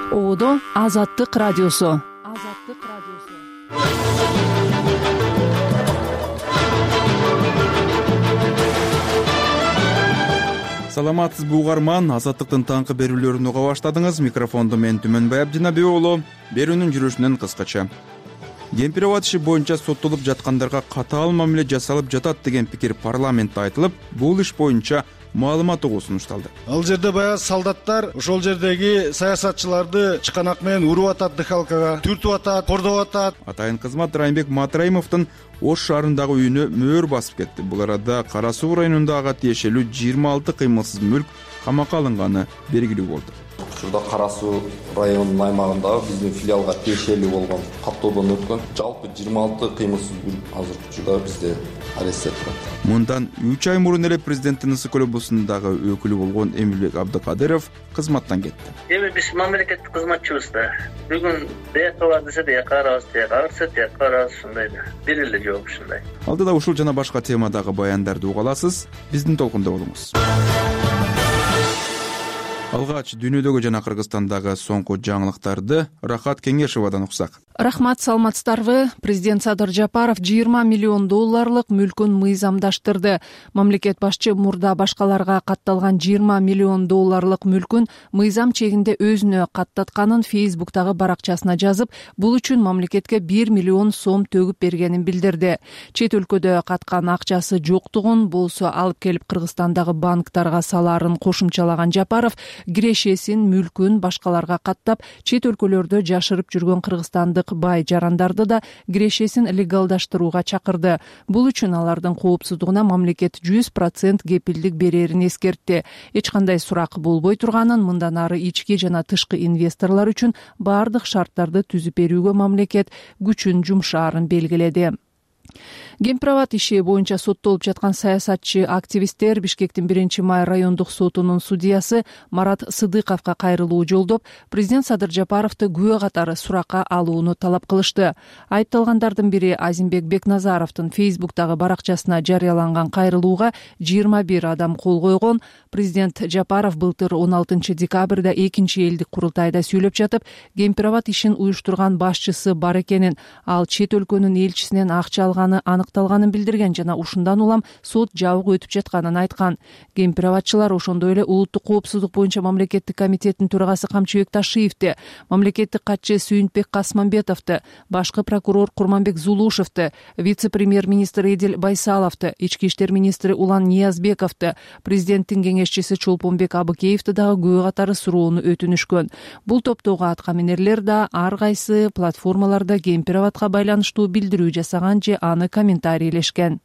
Оодо Азаттык радиосу. Саламатсызбы угарман, Азаттыктын таңкы берүүлөрүн уга баштадыңыз. Микрофондо мен Түмөнбай Абдинабек уулу. Берүүнүн жүрүшүнөн кыскача. Кемпирабад иши боюнча соттолуп жаткандарга катаал мамиле жасалып жатат деген пикир парламентте айтылып, бул иш боюнча маалымат угуу сунушталды. Ал жерде баягы солдаттар ошол жердеги саясатчыларды чыканак менен уруп атат, дыхалкага түртүп атат, кордоп атат. Атайын кызмат Райымбек Матраимовдун Ош шаарындагы үйүнө мөөр басып кетти. Бул арада Кара Суу районунда ага тиешелүү 26 кыймылсыз мүлк камакка алынганы белгилүү болду. Ушурда Кара Суу районунун аймагындагы биздин филиалга тиешелүү болгон каттоодон өткөн жалпы 26 кыймылсыз мүлк азыркы учурда бизде арестте турат. Мындан 3 ай мурун эле президенттин Ысык-Көл облусундагы өкүлү болгон Эмилбек Абдыкадыров кызматтан кетти. Эми биз мамлекеттик кызматчыбыз да. Бүгүн дияка бар десе дияка барабыз, дияка барса дияка барабыз, ушундай да. Бир эле жооп ушундай. Алдыда ушул жана башка темадагы баяндарды уга аласыз. Биздин толкунда болуңуз. Алгач дүйнөдөгү жана Кыргызстандагы соңку жаңылыктарды Рахат Кеңешевадан уксак. Рахмат, саламатсыздарбы? Президент Садыр Жапаров 20 миллион долларлык мүлкүн мыйзамдаштырды. Мамлекет башчы мурда башкаларга катталган 20 миллион долларлык мүлкүн мыйзам чегинде өзүнө каттатканын Фейсбуктагы баракчасына жазып, бул үчүн мамлекетке 1 миллион сом төгүп бергенин билдирди. Чет өлкөдө каткан акчасы жоктугун болсо алып келип Кыргызстандагы банктарга салаарын кошумчалаган Жапаров кирешесин, мүлкүн башкаларга каттап, чет өлкөлөрдө жашырып жүргөн кыргызстандык бай жарандарды да кирешесин легалдаштырууга чакырды. Бул үчүн алардын коопсуздугуна мамлекет 100% кепилдик берерин эскертти. Эч кандай сурак болбой турганын, мындан ары ички жана тышкы инвесторлор үчүн бардык шарттарды түзүп берүүгө мамлекет күчүн жумшаарын белгиледи. Кемпирабад иши боюнча соттолуп жаткан саясатчы активисттер Бишкектин 1-май райондук сотунун судьясы Марат Сыдыковго кайрылуу жолдоп, президент Садыр Жапаровду күбө катары суракка алууну талап кылышты. Айыпталгандардын бири Азимбек Бекназаровдун Фейсбуктагы баракчасына жарыяланган кайрылууга 21 адам кол койгон. Президент Жапаров былтыр 16 декабрда экинчи элдик курултайда сүйлөп жатып, Кемпирабад ишин уюштурган башчысы бар экенин, ал чет өлкөнүн элчисинен акча алганы аныкталганын билдирген жана ушундан улам сот жабык өтүп жатканын айткан. Кемпирабадчылар ошондой эле улуттук коопсуздук боюнча мамлекеттик комитеттин төрагасы Камчыбек Ташиевди, мамлекеттик катчы Сүйүнтбек Касманбетовду, башкы прокурор Курманбек Зулушевду, вице-премьер-министр Эдил Байсаловду, ички иштер министри Улан Ниязбековду, президенттин кеңешчиси Чолпонбек Абыкеевди дагы күбө катары суроону өтүнүшкөн. Бул топтогу аткаминерлер да ар кайсы платформаларда Кемпирабадка байланыштуу билдирүү жасаган же аны комментарийлешкен.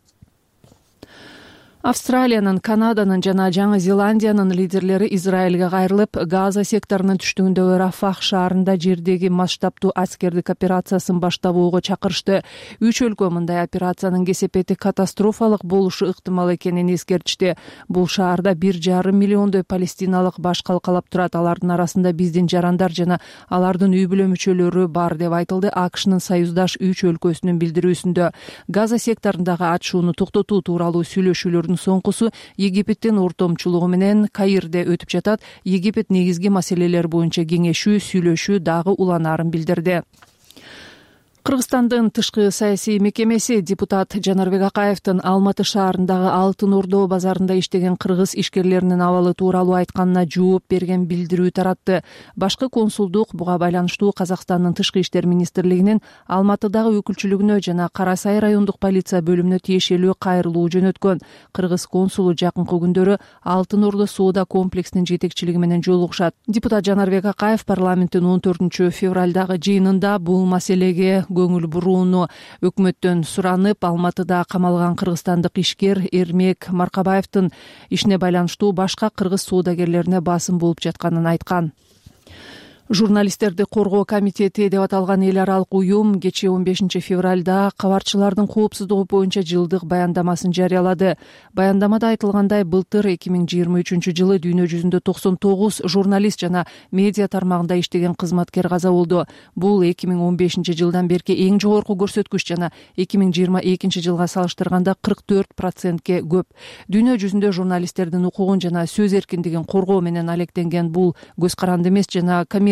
Австралиянын, Канаданын жана Жаңы Зеландиянын лидерлери Израилге кайрылып, Газа секторунун түштүгүндөгү Рафах шаарында жердеги масштабтуу аскердик операциясын баштабоого чакырышты. Үч өлкө мындай операциянын кесепети катастрофалык болушу ыктымал экенин эскертишти. Бул шаарда 1,5 миллиондой палестиналык баш калкалап турат. Алардын арасында биздин жарандар жана алардын үй бүлө мүчөлөрү бар деп айтылды АКШнын союздаш 3 өлкөсүнүн билдирүүсүндө. Газа секторундагы атышууну токтотуу тууралуу сүйлөшүүлөрдүн соңкусу Египеттин ортомчулугу менен Каирде өтүп жатат. Египет негизги маселелер боюнча кеңешүү, сүйлөшүү дагы уланаарын билдирди. Кыргызстандын тышкы саясий мекемеси депутат Жанарбек Акаевдин Алматы шаарындагы Алтын Ордо базарында иштеген кыргыз ишкерлеринин абалы тууралуу айтканына жооп берген билдирүү таратты. Башкы консулдук буга байланыштуу Казакстандын тышкы иштер министрлигинин Алматыдагы өкүлчүлүгүнө жана Кара Сай райондук полиция бөлүмүнө тиешелүү кайрылуу жөнөткөн. Кыргыз консулу жакынкы күндөрү Алтын Ордо соода комплексинин жетекчилиги менен жолугушат. Депутат Жанарбек Акаев парламенттин 14 февралдагы жыйынында бул маселеге көңүл бурууну өкмөттөн суранып, Алматыда камалган кыргызстандык ишкер Эрмек Маркабаевдин ишине байланыштуу башка кыргыз соодагерлерине басым болуп жатканын айткан. Журналисттерди коргоо комитети деп аталган эл аралык уюм кечээ 15 февралда кабарчылардын коопсуздугу боюнча жылдык баяндамасын жарыялады. Баяндамада айтылгандай, былтыр 2023 жылы дүйнө жүзүндө 99 журналист жана медиа тармагында иштеген кызматкер каза болду. Бул 2015 жылдан берки эң жогорку көрсөткүч жана 2022 жылга салыштырганда 44%ке көп. Дүйнө жүзүндө журналисттердин укугун жана сөз эркиндигин коргоо менен алектенген бул көз каранды эмес жана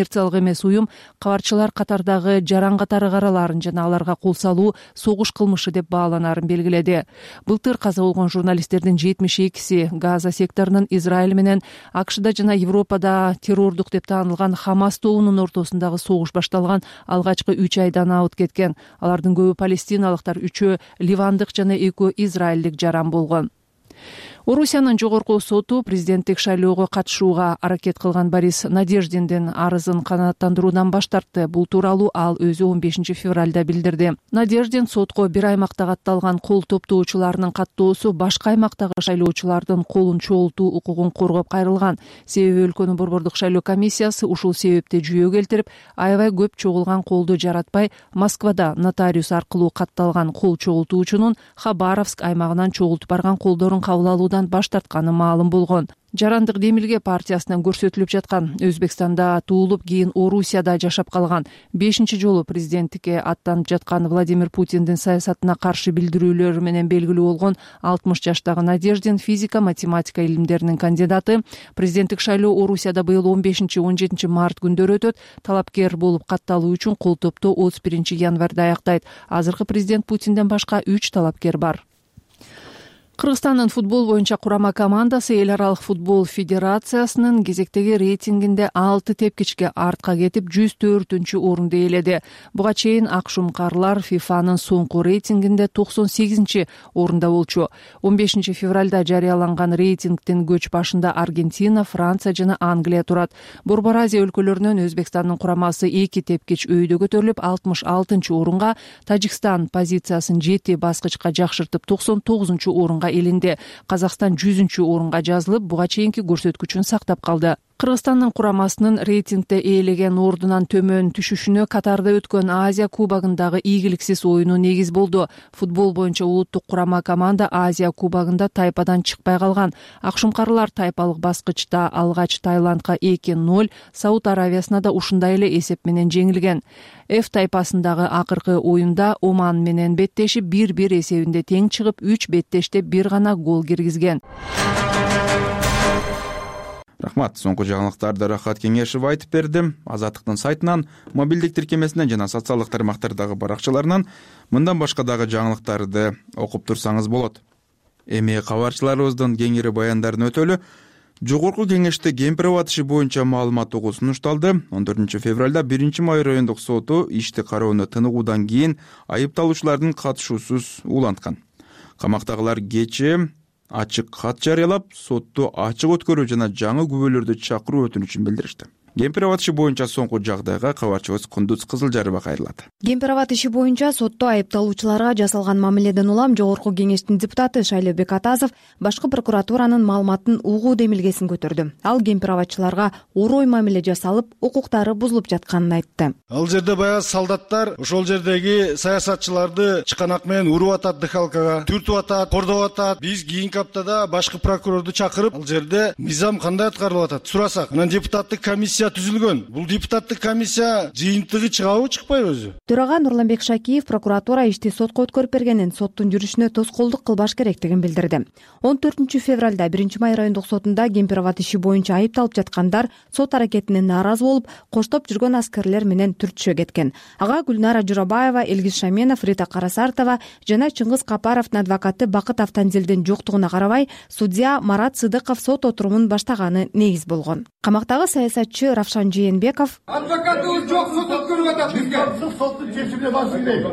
коммерциялык эмес уюм кабарчылар катардагы жаран катары караларын жана аларга кол салуу согуш кылмышы деп бааланаарын белгиледи. Былтыр каза болгон журналисттердин 72-си Газа секторунун Израиль менен АКШда жана Европада террордук деп таанылган Хамас тобунун ортосундагы согуш башталган алгачкы 3 айдан абыт кеткен. Алардын көбү палестиналыктар, 3-өө ливандык жана 2 израилдик жаран болгон. Орусиянын жогорку соту президенттик шайлоого катышууга аракет кылган Борис Надеждиндин арызын канааттандыруудан баш тартты. Бул тууралуу ал өзү 15 февралда билдирди. Надеждин сотко бир аймакта катталган кол топтоочуларынын каттоосу башка аймактагы шайлоочулардын колун чогултуу укугун коргоп кайрылган. Себеби өлкөнүн борбордук шайлоо комиссиясы ушул себепти жүйө келтирип, аябай көп чогулган колду жаратпай, Москвада нотариус аркылуу катталган кол чогултуучунун Хабаровск аймагынан чогултуп барган колдорун кабыл алуудан баш тартканы маалым болгон. Жарандык Демилге партиясынан көрсөтүлүп жаткан, Өзбекстанда туулуп, кийин Орусияда жашап калган, 5-чи жолу президенттикке аттанып жаткан Владимир Путиндин саясатына каршы билдирүүлөр менен белгилүү болгон 60 жаштагы Надеждин физика, математика илимдеринин кандидаты. Президенттик шайлоо Орусияда быйыл 15-17 март күндөрү өтөт. Талапкер болуп катталуу үчүн кол топтоо 31 январда аяктайт. Азыркы президент Путинден башка 3 талапкер бар. Кыргызстандын футбол боюнча курама командасы Эл аралык футбол федерациясынын кезектеги рейтингинде 6 тепкичке артка кетип 104-чү орунду ээледи. Буга чейин акшумкарлар ФИФАнын соңку рейтингинде 98-чи орунда болчу. 15 февралда жарыяланган рейтингдин көч башында Аргентина, Франция жана Англия турат. Борбор Азия өлкөлөрүнөн Өзбекстандын курамасы 2 тепкич өйдө көтөрүлүп 66-чы орунга, Тажикстан позициясын 7 баскычка жакшыртып 99-чу орунга элинде. Казакстан 100-чү орунга жазылып, буга чейинки көрсөткүчүн сактап калды. Кыргызстандын курамасынын рейтингде ээлеген ордунан төмөн түшүшүнө Катарда өткөн Азия кубогундагы ийгиликсиз оюну негиз болду. Футбол боюнча улуттук курама команда Азия кубогунда тайпадан чыкпай калган. Акшумкарлар тайпалык баскычта алгач Таиландка 2-0, Сауд Аравиясына да ушундай эле эсеп менен жеңилген. F тайпасындагы акыркы оюнда Оман менен беттешип 1-1 эсебинде тең чыгып, 3 беттеште бир гана гол киргизген. Рахмат. Соңку жаңылыктарды Рахат Кеңешев айтып берди. Азаттыктын сайтынан, мобилдик тиркемесинен жана социалдык тармактардагы баракчаларынан мындан башка дагы жаңылыктарды окуп турсаңыз болот. Эми кабарчыларыбыздын кеңири баяндарын өтөлү. Жогорку кеңеште кемпир абатышы боюнча маалымат угуу сунушталды. 14 февралда 1-Май райондук соту ишти кароону тыныгуудан кийин айыпталуучулардын катышуусуз уланткан. Камактагылар кечээ ачык кат жарыялап, сотту ачык өткөрүү жана жаңы күбөлөрдү чакыруу өтүнүчүн билдиришти. Кемпир абад иши боюнча соңку жагдайга кабарчыбыз Кундуз Кызылжарова кайрылат. Кемпир абад иши боюнча сотто айыпталуучуларга жасалган мамиледен улам Жогорку кеңештин депутаты Шайлообек Атазов башкы прокуратуранын маалыматын угуу демилгесин көтөрдү. Ал кемпир абадчыларга орой мамиле жасалып, укуктары бузулуп жатканын айтты. Ал жерде баягы солдаттар ошол жердеги саясатчыларды чыканак менен уруп атат, дыхалкага түртүп атат, кордоп атат. Биз кийинки аптада башкы прокурорду чакырып, ал жерде мыйзам кандай аткарылып атат сурасак, анан депутаттык комиссия түзүлгөн. Бул депутаттык комиссия жыйынтыгы чыгабы, чыкпайбы өзү? Төрага Нурланбек Шакиев прокуратура ишти сотко өткөрүп бергенин, соттун жүрүшүнө тоскоолдук кылбаш керектигин билдирди. 14 февралда 1-Май райондук сотунда кемпир абад иши боюнча айыпталып жаткандар сот аракетине нааразы болуп, коштоп жүргөн аскерлер менен түртүшө кеткен. Ага Гүлнара Журабаева, Элгиз Шаменов, Рита Карасартова жана Чыңгыз Капаровдун адвокаты Бакыт Автанзелдин жоктугуна карабай, судья Марат Сыдыков сот отурумун баштаганы негиз болгон. Камактагы саясатчы Равшан Жээнбеков: адвокатыбыз жок, сот өткөрүп атат бизге. Соттун чечимине басынбайбы?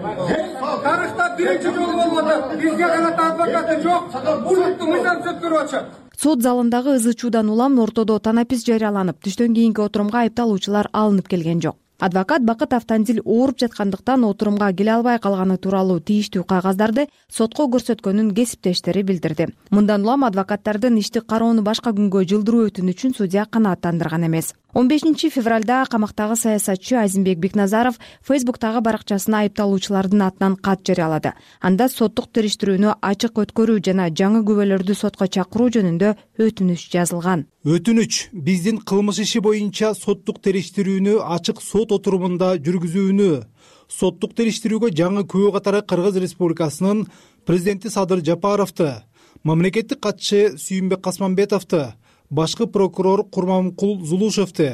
Тарыхта биринчи жолу болуп атат. Бизге канат адвокаты жок. Соттун мыйзам өткөрүп атышат. Сот залындагы ызы-чуудан улам ортодо танапис жарыяланып, түштөн кийинки отурумга айыпталуучулар алынып келген жок. Адвокат Бакыт Автанзил ооруп жаткандыктан отурумга келе албай калганы тууралуу тийиштүү кагаздарды сотко көрсөткөнүн кесиптештери билдирди. Мындан улам адвокаттардын ишти кароону башка күнгө жылдыруу өтүнүчүн судья канааттандырган эмес. 15 февралда камактагы саясатчы Азимбек Бекназаров Фейсбуктагы баракчасына айыпталуучулардын атынан кат жарыялады. Анда соттук териштирүүнү ачык өткөрүү жана жаңы күбөлөрдү сотко чакыруу жөнүндө өтүнүч жазылган. Өтүнүч биздин кылмыш иши боюнча соттук териштирүүнү ачык сот отурумунда жүргүзүүнү, соттук териштирүүгө жаңы күбө катары Кыргыз Республикасынын президенти Садыр Жапаровду, мамлекеттик катчы Сүйүнбек Касманбетовду, башкы прокурор Курманкул Зулушевду,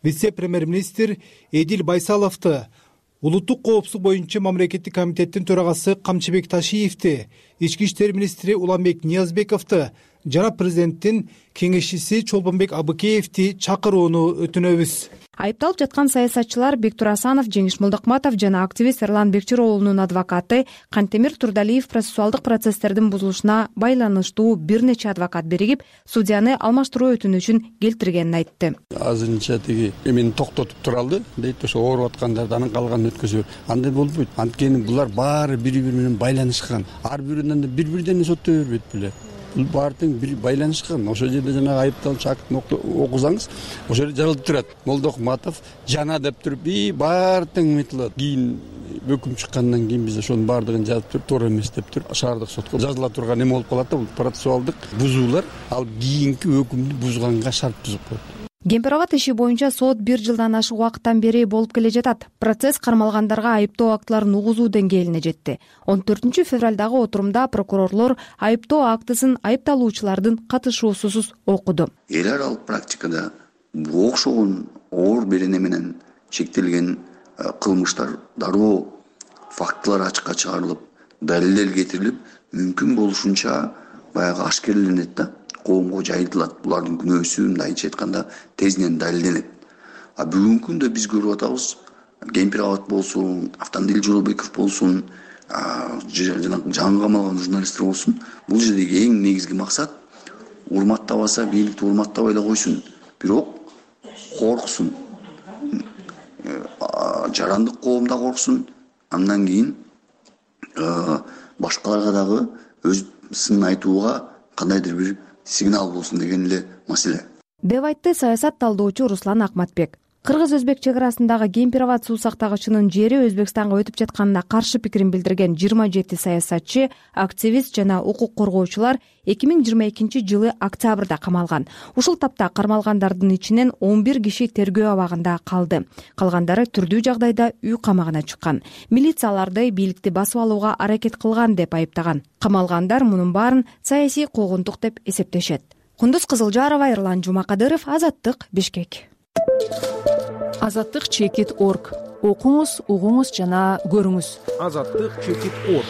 вице премьер-министр Эдил Байсаловду, улуттук коопсуздук боюнча мамлекеттик комитеттин төрагасы Камчыбек Ташиевди, ички иштер министри Уланбек Ниязбековду жана президенттин кеңешчиси Чолпонбек Абыкеевди чакырууну өтүнөбүз. Айыпталып жаткан саясатчылар Бектур Асанов, Жеңиш Молдокматов жана активист Эрлан Бекчироолунун адвокаты Кантемир Турдалиев процессуалдык процесстердин бузулушуна байланыштуу бир нече адвокат биригип, судьяны алмаштыруу өтүнүчүн келтиргенин айтты. Азырынча тиги мени токтотуп туралды дейт, ошо ооруп аткандарды анан калганын өткөзүп. Андай болбойт. Анткени булар баары бири-бири менен байланышкан. Ар биринен да бир-бирден соттой бербейт беле. Бул баардыгы бир байланышкан. Ошол жерде жана айыпталчы актын окусаңыз, ошол жерде жазылып турат. Молдокматов жана деп туруп, баардыгы метилет. Кийин өкүм чыккандан кийин биз ошонун баардыгын жазып туруп, туура эмес деп туруп, шаардык сотко жазыла турган эме болуп калат да, бул процессуалдык бузуулар, ал кийинки өкүмдү бузганга шарт түзүп коет. Кемпир-абад иши боюнча сот 1 жылдан ашык убакыттан бери болуп келе жатат. Процесс кармалгандарга айыптоо актыларын угузуу деңгээлине жетти. 14 февралдагы отурумда прокурорлор айыптоо актысын айыпталуучулардын катышуусусуз окуду. Эл аралык практикада окшогон оор берене менен чектелген кылмыштар дароо фактылар ачыкка чыгарылып, далилдер кетирилип, мүмкүн болушунча баягы ашкерленет да. Коомго жайылтылат. Булардын күнөөсү мындайча айтканда тезинен далилденет. Бүгүнкү күндө биз көрүп атабыз, Кемпир-абад болсун, Автандил Жолобеков болсун, жана жаңы камалган журналисттер болсун, бул жердеги эң негизги максат урматтабаса, бийликти урматтабай эле койсун, бирок корксун. Жарандык коомда корксун, андан кийин башкаларга дагы өз сынын айтууга кандайдыр бир сигнал болсун деген эле маселе деп айтты саясат талдоочу Руслан Акматбек. Кыргыз-Өзбек чек арасындагы Кемпир-абад суу сактагычынын жери Өзбекстанга өтүп жатканына каршы пикирин билдирген 27 саясатчы, активист жана укук коргоочулар 2022 жылы октябрда камалган. Ушул тапта кармалгандардын ичинен 11 киши тергөө абагында калды. Калгандары түрдүү жагдайда үй камагына чыккан. Милиция аларды бийликти басып алууга аракет кылган деп айыптаган. Камалгандар мунун баарын саясий куугунтук деп эсептешет. Кундуз Кызылжарова, Эрлан Жумакадыров, Азаттык, Бишкек. Азаттык чекит.org. Окуңуз, угуңуз жана көрүңүз. Азаттык чекит.org.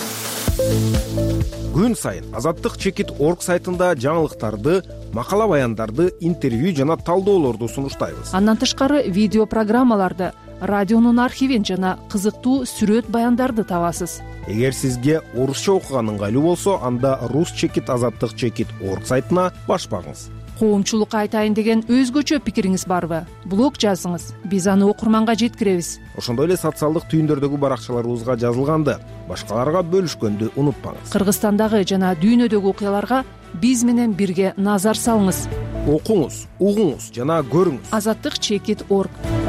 Күн сайын Азаттык чекит.org сайтында жаңылыктарды, макала баяндарды, интервью жана талдоолорду сунуштайбыз. Андан тышкары видео программаларды, радионун архивин жана кызыктуу сүрөт баяндарды табасыз. Эгер сизге орусча окуган ыңгайлуу болсо, анда рус чекит азаттык чекит.org сайтына баш багыңыз. Коомчулукка айтайын деген өзгөчө пикириңиз барбы? Блог жазыңыз, биз аны окурманга жеткиребиз. Ошондой эле социалдык түйүндөрдөгү баракчаларыбызга жазылганды башкаларга бөлүшкөндү унутпаңыз. Кыргызстандагы жана дүйнөдөгү окуяларга биз менен бирге назар салыңыз. Окуңуз, угуңуз жана көрүңүз. Азаттык чекит.org.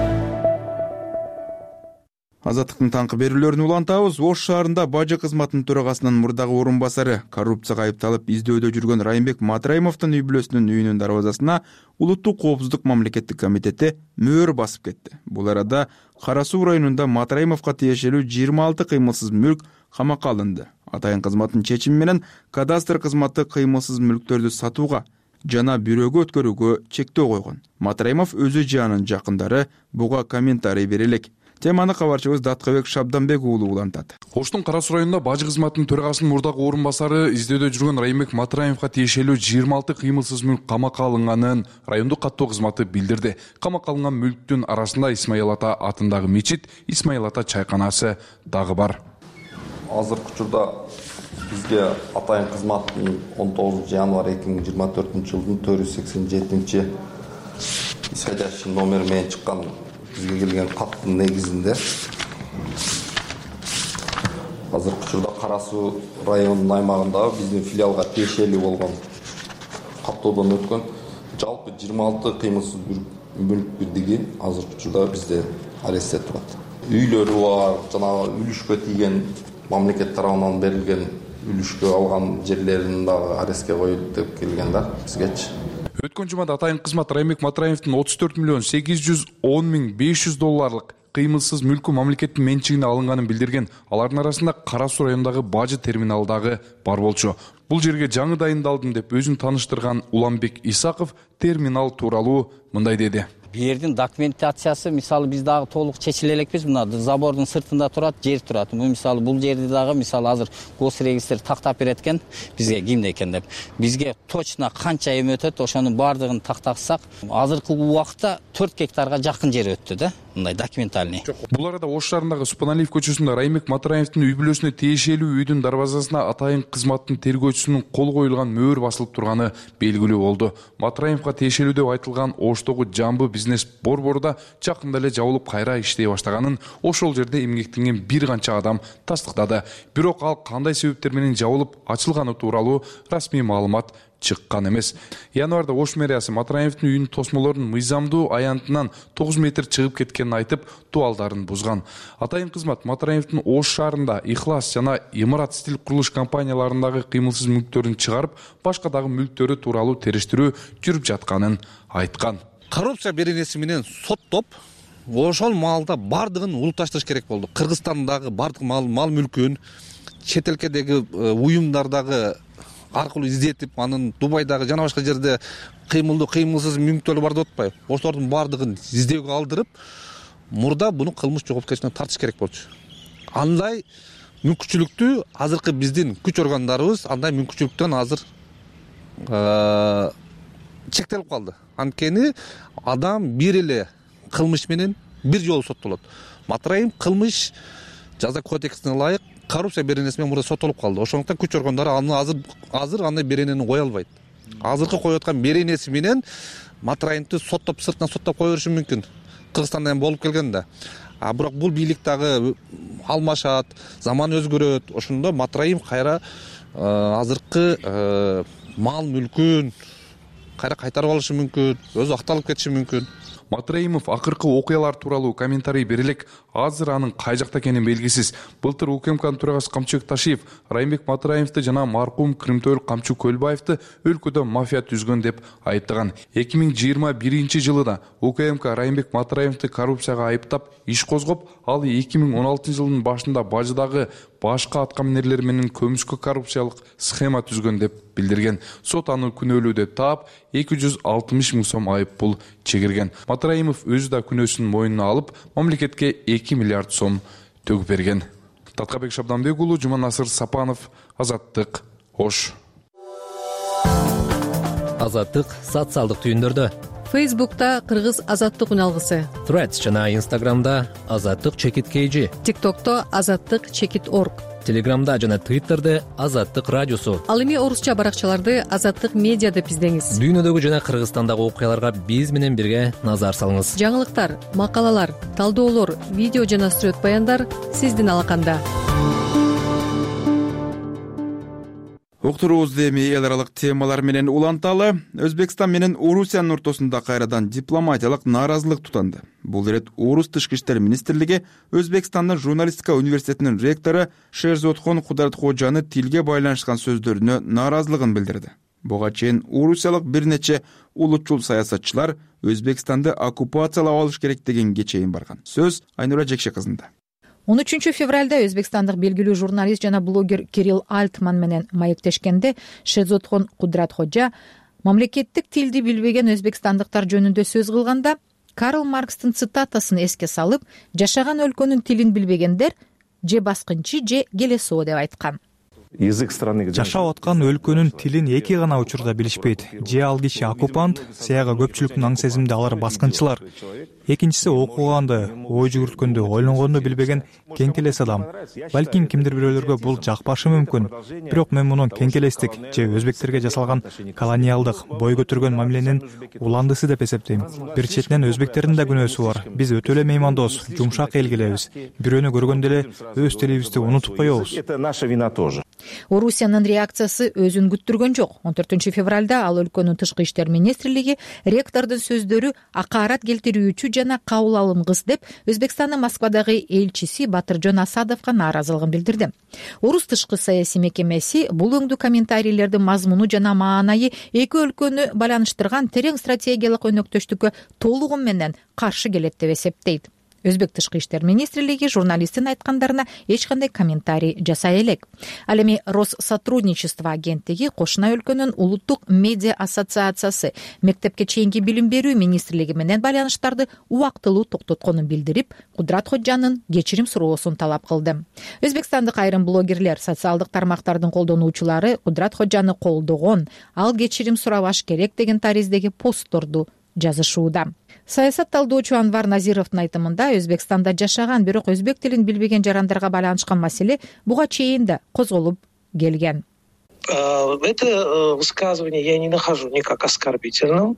Азаттыктын таңкы берүүлөрүн улантабыз. Ош шаарында бажы кызматынын төрагасынын мурдагы орун басары коррупцияга айыпталып издөөдө жүргөн Райымбек Матраимовдун үй бүлөсүнүн үйүнүн дарбазасына Улуттук коопсуздук мамлекеттик комитети мөөр басып кетти. Бул арада Кара Суу районунда Матраимовго тиешелүү 26 кыймылсыз мүлк камакка алынды. Атайын кызматтын чечими менен кадастр кызматы кыймылсыз мүлктөрдү сатууга жана бирөөгө өткөрүүгө чектөө койгон. Матраимов өзү же анын жакындары буга комментарий бере элек. Теманы кабарчыбыз Даткабек Шабданбек уулу улантат. Оштун Кара Суу районунда бажы кызматынын төрагасынын мурдагы орун басары издөөдө жүргөн Райымбек Матраимовго тиешелүү 26 кыймылсыз мүлк камакка алынганын райондук каттоо кызматы билдирди. Камакка алынган мүлктүн арасында Исмаил Ата атындагы мечит, Исмаил Ата чайканасы дагы бар. Азыркы учурда бизге атайын кызматтын 19 январь 2024 жылдын 487 исходящий номер менен чыккан бизге келген каттын негизинде азыркы учурда Кара Суу районунун аймагындагы биздин филиалга тиешелүү болгон каттоодон өткөн жалпы 26 кыймылсыз мүлк бирдиги азыркы учурда бизде арестте турат. Үйлөрү бар, жанагы үлүшкө тийген мамлекет тарабынан берилген үлүшкө алган жерлерин дагы арестке коюлуп деп келген да бизгечи. Өткөн жумада атайын кызмат Райымбек Матраимовдун 34 миллион 810 миң 500 долларлык кыймылсыз мүлкү мамлекеттин менчигине алынганын билдирген. Алардын арасында Кара Суу районундагы бажы терминалдагы бар болчу. Бул жерге жаңы дайындалдым деп өзүн тааныштырган Уланбек Исаков терминал тууралуу мындай деди. жердин документациясы мисалы биз дагы толук чечиле элекпиз. Мына забордун сыртында турат, жер турат. Мисалы бул жерди дагы мисалы азыр госрегистр тактап берет экен бизге кимде экен деп. Бизге точно канча эм өтөт, ошонун баардыгын тактасак, азыркы убакытта 4 гектарга жакын жер өттү да. Мындай документальный. Бул арада Ош шаарындагы Субаналиев көчөсүндө Райымбек Матраевдин үй бүлөсүнө тиешелүү үйдүн дарбазасына атайын кызматтын тергөөчүсүнүн кол коюлган мөөр басылып турганы белгилүү болду. Матраевга тиешелүү деп айтылган Оштогу Жамбы бизнес борбору жакында эле жабылып кайра иштей баштаганын ошол жерде эмгектенген бир канча адам тастыктады. Бирок ал кандай себептер менен жабылып ачылганы тууралуу расмий маалымат чыккан эмес. Январда Ош мэриясы Матраевдин үйүнүн тосмолорунун мыйзамдуу аянтынан 9 метр чыгып кеткенин айтып, дуалдарын бузган. Атайын кызмат Матраевдин Ош шаарында Ихлас жана Имарат стиль курулуш компанияларындагы кыймылсыз мүлктөрүн чыгарып, башка дагы мүлктөрү тууралуу териштирүү жүрүп жатканын айткан. Коррупция беренеси менен соттоп, ошол маалда бардыгын улутташтырыш керек болду. Кыргызстандагы бардык мал мүлкүн, чет элкедеги уюмдардагы аркылуу издетип, анын Дубайдагы жана башка жерде кыймылдуу кыймылсыз мүлктөр бар деп атпайбы? Ошолордун бардыгын издөөгө алдырып, мурда буну кылмыш жоопкерчиликине тартыш керек болчу. Андай мүмкүнчүлүктү азыркы биздин күч органдарыбыз андай мүмкүнчүлүктөн азыр чектелип калды. Анткени адам бир эле кылмыш менен бир жолу соттолот. Матраев кылмыш жаза кодексине ылайык коррупция беренеси менен мурда соттолуп калды. Ошондуктан күч органдары аны азыр андай беренени кое албайт. Азыркы коюп аткан беренеси менен Матраевди соттоп, сыртынан соттоп кое бериши мүмкүн. Кыргызстанда болуп келген да. Бирок бул бийлик дагы алмашат, заман өзгөрөт. Ошондо Матраев кайра азыркы мал мүлкүн кайра кайтарып алышы мүмкүн, өзү акталып кетиши мүмкүн. Матраимов акыркы окуялар тууралуу комментарий бере элек, азыр анын кай жакта экени белгисиз. Былтыр УКМКнын төрагасы Камчыбек Ташиев Райымбек Матраевди жана маркум Кырымтөөл Камчы Көлбаевди өлкөдө мафия түзгөн деп айыптаган. 2021-жылы да УКМК Райымбек Матраевди коррупцияга айыптап иш козгоп, ал 2016-жылдын башында бажыдагы башка аткаминерлер менен көмүскө коррупциялык схема түзгөн деп билдирген. Сот аны күнөөлүү деп таап 260 миң сом айып пул чегирген. Матраимов өзү да күнөөсүн мойнуна алып, мамлекетке 2 миллиард сом төгүп берген. Таткабек Шабданбек уулу, Жуманасыр Сапанов, Азаттык, Ош. Азаттык социалдык түйүндөрдө. Фейсбукта Кыргыз Азаттык үналгысы. Threads жана Инстаграмда Азаттык _KG. ТикТокто Азаттык _org. Телеграмда жана Твиттерде Азаттык радиосу. Ал эми орусча баракчаларды Азаттык медиа деп издеңиз. Дүйнөдөгү жана Кыргызстандагы окуяларга биз менен бирге назар салыңыз. Жаңылыктар, макалалар, талдоолор, видео жана сүрөт баяндар сиздин алаканда. Уктуруубузду эми эл аралык темалар менен уланталы. Өзбекстан менен Орусиянын ортосунда кайрадан дипломатиялык нааразылык тутанды. Бул ирет Орус тышкы иштер министрлиги Өзбекстандын журналистика университетинин ректору Шерзодхон Кудратхожаны тилге байланышкан сөздөрүнө нааразылыгын билдирди. Буга чейин орусиялык бир нече улутчул саясатчылар Өзбекстанды оккупациялап алыш керек дегенге чейин барган. Сөз Айнура Жекше кызында. 13 февралда өзбекстандык белгилүү журналист жана блогер Кирилл Альтман менен маектешкенде Шерзодхон Кудратхожа мамлекеттик тилди билбеген өзбекстандыктар жөнүндө сөз кылганда Карл Маркстын цитатасын эске салып, жашаган өлкөнүн тилин билбегендер же баскынчы же келесоо деп айткан. Жашап аткан өлкөнүн тилин эки гана учурда билишпейт. Же ал киши оккупант, саяга көпчүлүктүн аң сезимде алар баскынчылар. Экинчиси окуганды, ой жүгүрткөндү, ойлонгонду билбеген кеңкелес адам. Балким кимдир бирөөлөргө бул жакпашы мүмкүн. Бирок мен муну кеңкелестик же өзбектерге жасалган колониалдык, бой көтөргөн мамиленин уландысы деп эсептейм. Бир четинен өзбектердин да күнөөсү бар. Биз өтө эле меймандос, жумшак эл келебиз. Бирөөнү көргөндө эле өз тилибизди унутуп коебуз. Орусиянын реакциясы өзүн күттүргөн жок. 14 февралда ал өлкөнүн тышкы иштер министрлиги ректордун сөздөрү акаарат келтирүүчү жана кабыл алымсыз деп Өзбекстандын Москвадагы элчиси Батыржон Асадовго нааразылыгын билдирди. Орус тышкы саясий мекемеси бул өңдүү комментарийлердин мазмуну жана маанайы эки өлкөнү байланыштырган терең стратегиялык өнөктөштүккө толугу менен каршы келет деп эсептейт. Өзбек тышкы иштер министрлиги журналисттин айткандарына эч кандай комментарий жасай элек. Ал эми Россотрудничество агенттиги кошуна өлкөнүн улуттук медиа ассоциациясы мектепке чейинки билим берүү министрлиги менен байланыштарды убактылуу токтотконун билдирип, Кудрат Ходжанын кечирим суроосун талап кылды. Өзбекстандык айрым блогерлер, социалдык тармактардын колдонуучулары Кудрат Ходжаны колдогон, ал кечирим сурабаш керек деген тариздеги постторду жазышууда. Саясат талдоочу Анвар Назировдун айтымында, Өзбекстанда жашаган, бирок өзбек тилин билбеген жарандарга байланышкан маселе буга чейин да козголуп келген. Это высказывание я не нахожу никак оскорбительным.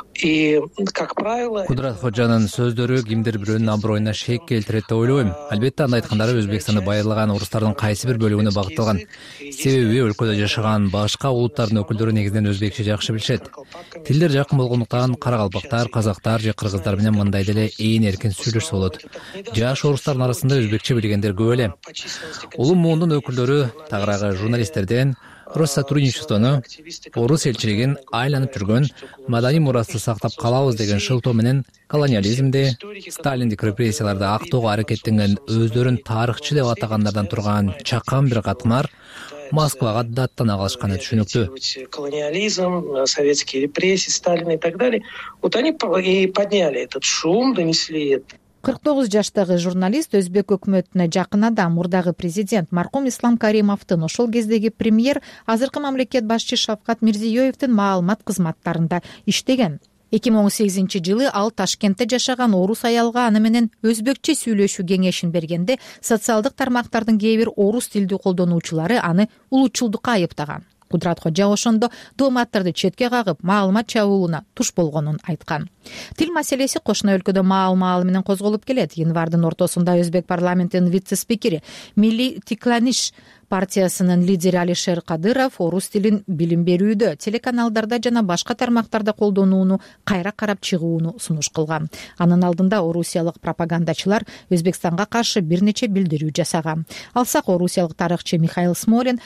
И, как правило... Кудрат Ходжанын сөздөрү кимдир бирөөнүн аброюна шек келтирет деп ойлойм. Албетте аны айткандары Өзбекстанды байылаган орустардын кайсы бир бөлүгүнө багытталган. Себеби өлкөдө жашаган башка улуттардын өкүлдөрү негизинен өзбекче жакшы билишет. Тилдер жакын болгондуктан каракалпактар, казактар же кыргыздар менен мындай деле ээн эркин сүйлөшсө болот. Жаш орустардын арасында өзбекче билгендер көп эле. Улуу муундун өкүлдөрү, тагыраагы журналисттерден Россотрудничествону, орус элчилигин айланып жүргөн, маданий мурасты сактап калабыз деген шылтоо менен колониализмди, сталиндик репрессияларды актоого аракеттенген өздөрүн тарыхчы деп атагандардан турган чакан бир катмар Москвага даттана калышканы түшүнүктүү. Колониализм, советские репрессии, Сталин и так далее. Вот они и подняли этот шум, донесли. 49 жаштагы журналист өзбек өкмөтүнө жакын адам, мурдагы президент маркум Ислам Каримовдун, ошол кездеги премьер, азыркы мамлекет башчы Шавкат Мирзиёевдин маалымат кызматтарында иштеген. 2018-жылы ал Ташкентте жашаган орус аялга аны менен өзбекче сүйлөшүү кеңешин бергенде, социалдык тармактардын кээ бир орус тилдүү колдонуучулары аны улутчулдукка айыптаган. Кудрат Ходжа ошондо дооматтарды четке кагып, маалымат чабуулуна туш болгонун айткан. Тил маселеси кошуна өлкөдө маал менен козголуп келет. Январдын ортосунда Өзбек парламентинин вице-спикери, Милли Тикланиш партиясынын лидери Алишер Кадыров орус тилин билим берүүдө, телеканалдарда жана башка тармактарда колдонууну кайра карап чыгууну сунуш кылган. Анын алдында орусиялык пропагандачылар Өзбекстанга каршы бир нече билдирүү жасаган. Алсак, орусиялык тарыхчы Михаил Смолин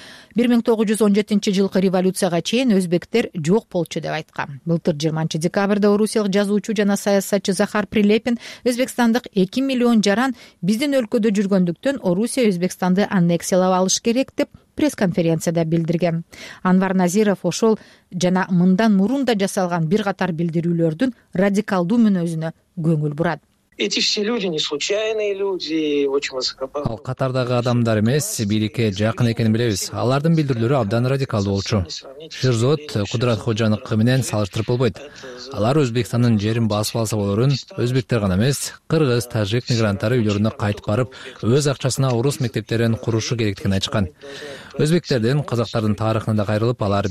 1917-жылкы революцияга чейин өзбектер жок болчу деп айткан. Былтыр 20-декабрда орусиялык жазуучу жана саясатчы Захар Прилепин Өзбекстандык 2 миллион жаран биздин өлкөдө жүргөндүктөн Орусия Өзбекстанды аннексиялап алыш керек деп пресс-конференцияда билдирген. Анвар Назиров ошол жана мындан мурун да жасалган бир катар билдирүүлөрдүн радикалдуу мүнөзүнө көңүл бурат. Эти все люди не случайные люди, очень высокопоставленные. Ал катардагы адамдар эмес, бийликке жакын экенин билебиз. Алардын билдирүүлөрү абдан радикалдуу болчу. Ширзот Кудрат Ходжаныкы менен салыштырып болбойт. Алар Өзбекстандын жерин басып алса болорун өзбектер гана эмес, кыргыз, тажик мигранттары үйлөрүнө кайтып барып, өз акчасына орус мектептерин курушу керектигин айтышкан. Өзбектердин, казактардын тарыхына да кайрылып, алар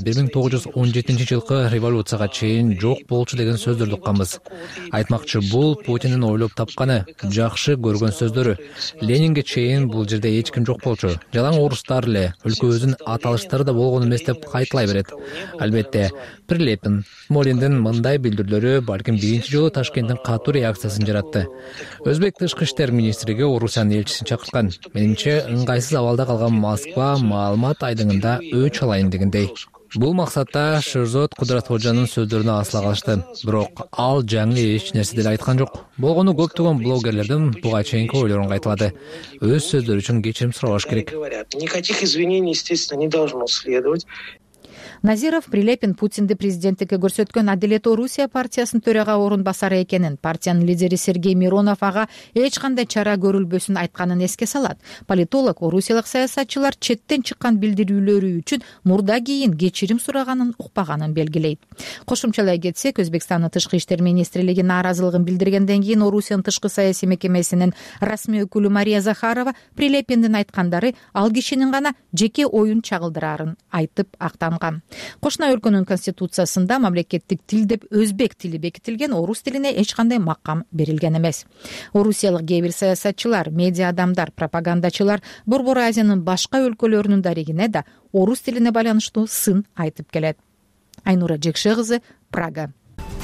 1917-жылкы революцияга чейин жок болчу деген сөздөрдү укканбыз. Айтмакчы, бул Путиндин ойлоп тапканы, жакшы көргөн сөздөрү. Ленинге чейин бул жерде эч ким жок болчу. Жалаң орустар эле, өлкөбүздүн аталыштары да болгон эмес деп кайталай берет. Албетте, Прилепин, Смолиндин мындай билдирүүлөрү балким биринчи жолу Ташкенттин катуу реакциясын жаратты. Өзбек тышкы иштер министрлиги Орусиянын элчисин чакырткан. Менимче, ыңгайсыз абалда калган Москва маалымат айдыңында өч алайын дегендей. Бул максатта Ширзот Кудрат Ходжанын сөздөрүнө асыла калышты. Бирок ал жаңы эч нерсе деле айткан жок. Болгону көптөгөн блогерлердин буга чейинки ойлорун кайталады. Өз сөздөрү үчүн кечирим сурабаш керек. Никаких извинений, естественно, не должно следовать. Назиров Прилепин Путинди президенттикке көрсөткөн Адилет Орусия партиясынын төрага орун басары экенин, партиянын лидери Сергей Миронов ага эч кандай чара көрүлбөсүн айтканын эске салат. Политолог орусиялык саясатчылар четтен чыккан билдирүүлөрү үчүн мурда кийин кечирим сураганын укпаганын белгилейт. Кошумчалай кетсек, Өзбекстандын тышкы иштер министрлиги нааразылыгын билдиргенден кийин Орусиянын тышкы саясий мекемесинин расмий өкүлү Мария Захарова Прилепиндин айткандары ал кишинин гана жеке оюн чагылдырарын айтып актанган. Кошуна өлкөнүн конституциясында мамлекеттик тил деп өзбек тили бекитилген, орус тилине эч кандай макам берилген эмес. Орусиялык кээ бир саясатчылар, медиа адамдар, пропагандачылар Борбор Азиянын башка өлкөлөрүнүн дарегине да орус тилине байланыштуу сын айтып келет. Айнура Жекше кызы, Прага.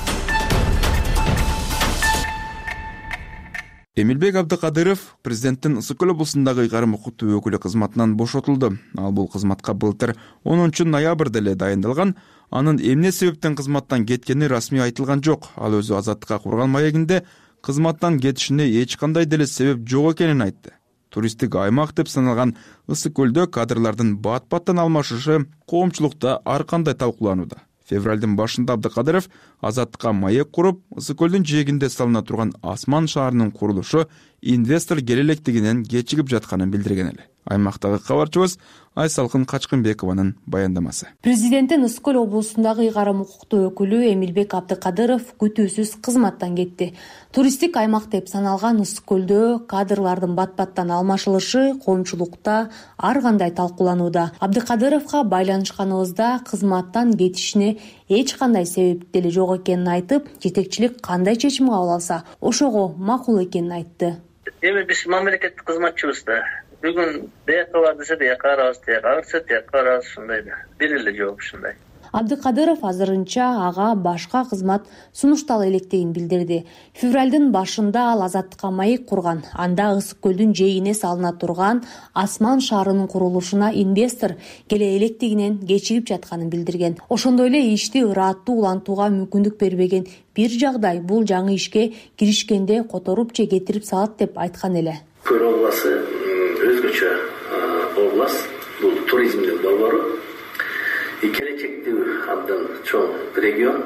Эмилбек Абдыкадыров президенттин Ысык көл облусундагы ыйгарым укуктуу өкүлү кызматынан бошотулду. Ал бул кызматка былтыр 10 ноябрда эле дайындалган. Анын эмне себептен кызматтан кеткени расмий айтылган жок. Ал өзү Азаттыкка курган маегинде кызматтан кетишине эч кандай деле себеп жок экенин айтты. Туристтик аймак деп саналган Ысык көлдө кадрлардын бат-баттан алмашышы коомчулукта ар кандай талкууланууда. Февралдын башында Абдыкадыров Азаттыкка маек куруп, Ысык көлдүн жээгинде салына турган Асман шаарынын курулушу инвестор келе электигинен кечигип жатканын билдирген эле. Аймактагы кабарчыбыз Айсалкын Качкынбекованын баяндамасы. Президенттин Ысык көл облусундагы ыйгарым укуктуу өкүлү Эмилбек Абдыкадыров күтүүсүз кызматтан кетти. Туристтик аймак деп саналган Ысык көлдө кадрлардын бат-баттан алмашылышы коомчулукта ар кандай талкууланууда. Абдыкадыровго байланышканыбызда кызматтан кетишине эч кандай себеп деле жок экенин айтып, жетекчилик кандай чечим кабыл алса, ошого макул экенин айтты. Эми биз мамлекеттик кызматчыбыз да. Бүгүн бияка бар десе бияка барабыз, тияка барса тияка барабыз, ушундай да. Бир эле жооп ушундай. Абдыкадыров азырынча ага башка кызмат сунуштала электигин билдирди. Февралдын башында ал Азаттыкка маек курган. Анда Ысык көлдүн жээгине салына турган Асман шаарынын курулушуна инвестор келе электигинен кечигип жатканын билдирген. Ошондой эле ишти ыраттуу улантууга мүмкүндүк бербеген бир жагдай бул жаңы ишке киришкенде которуп же кетирип салат деп айткан эле. Көл областы өзгөчө область, бул туризмдин борбору. Келечектүү абдан чоң регион.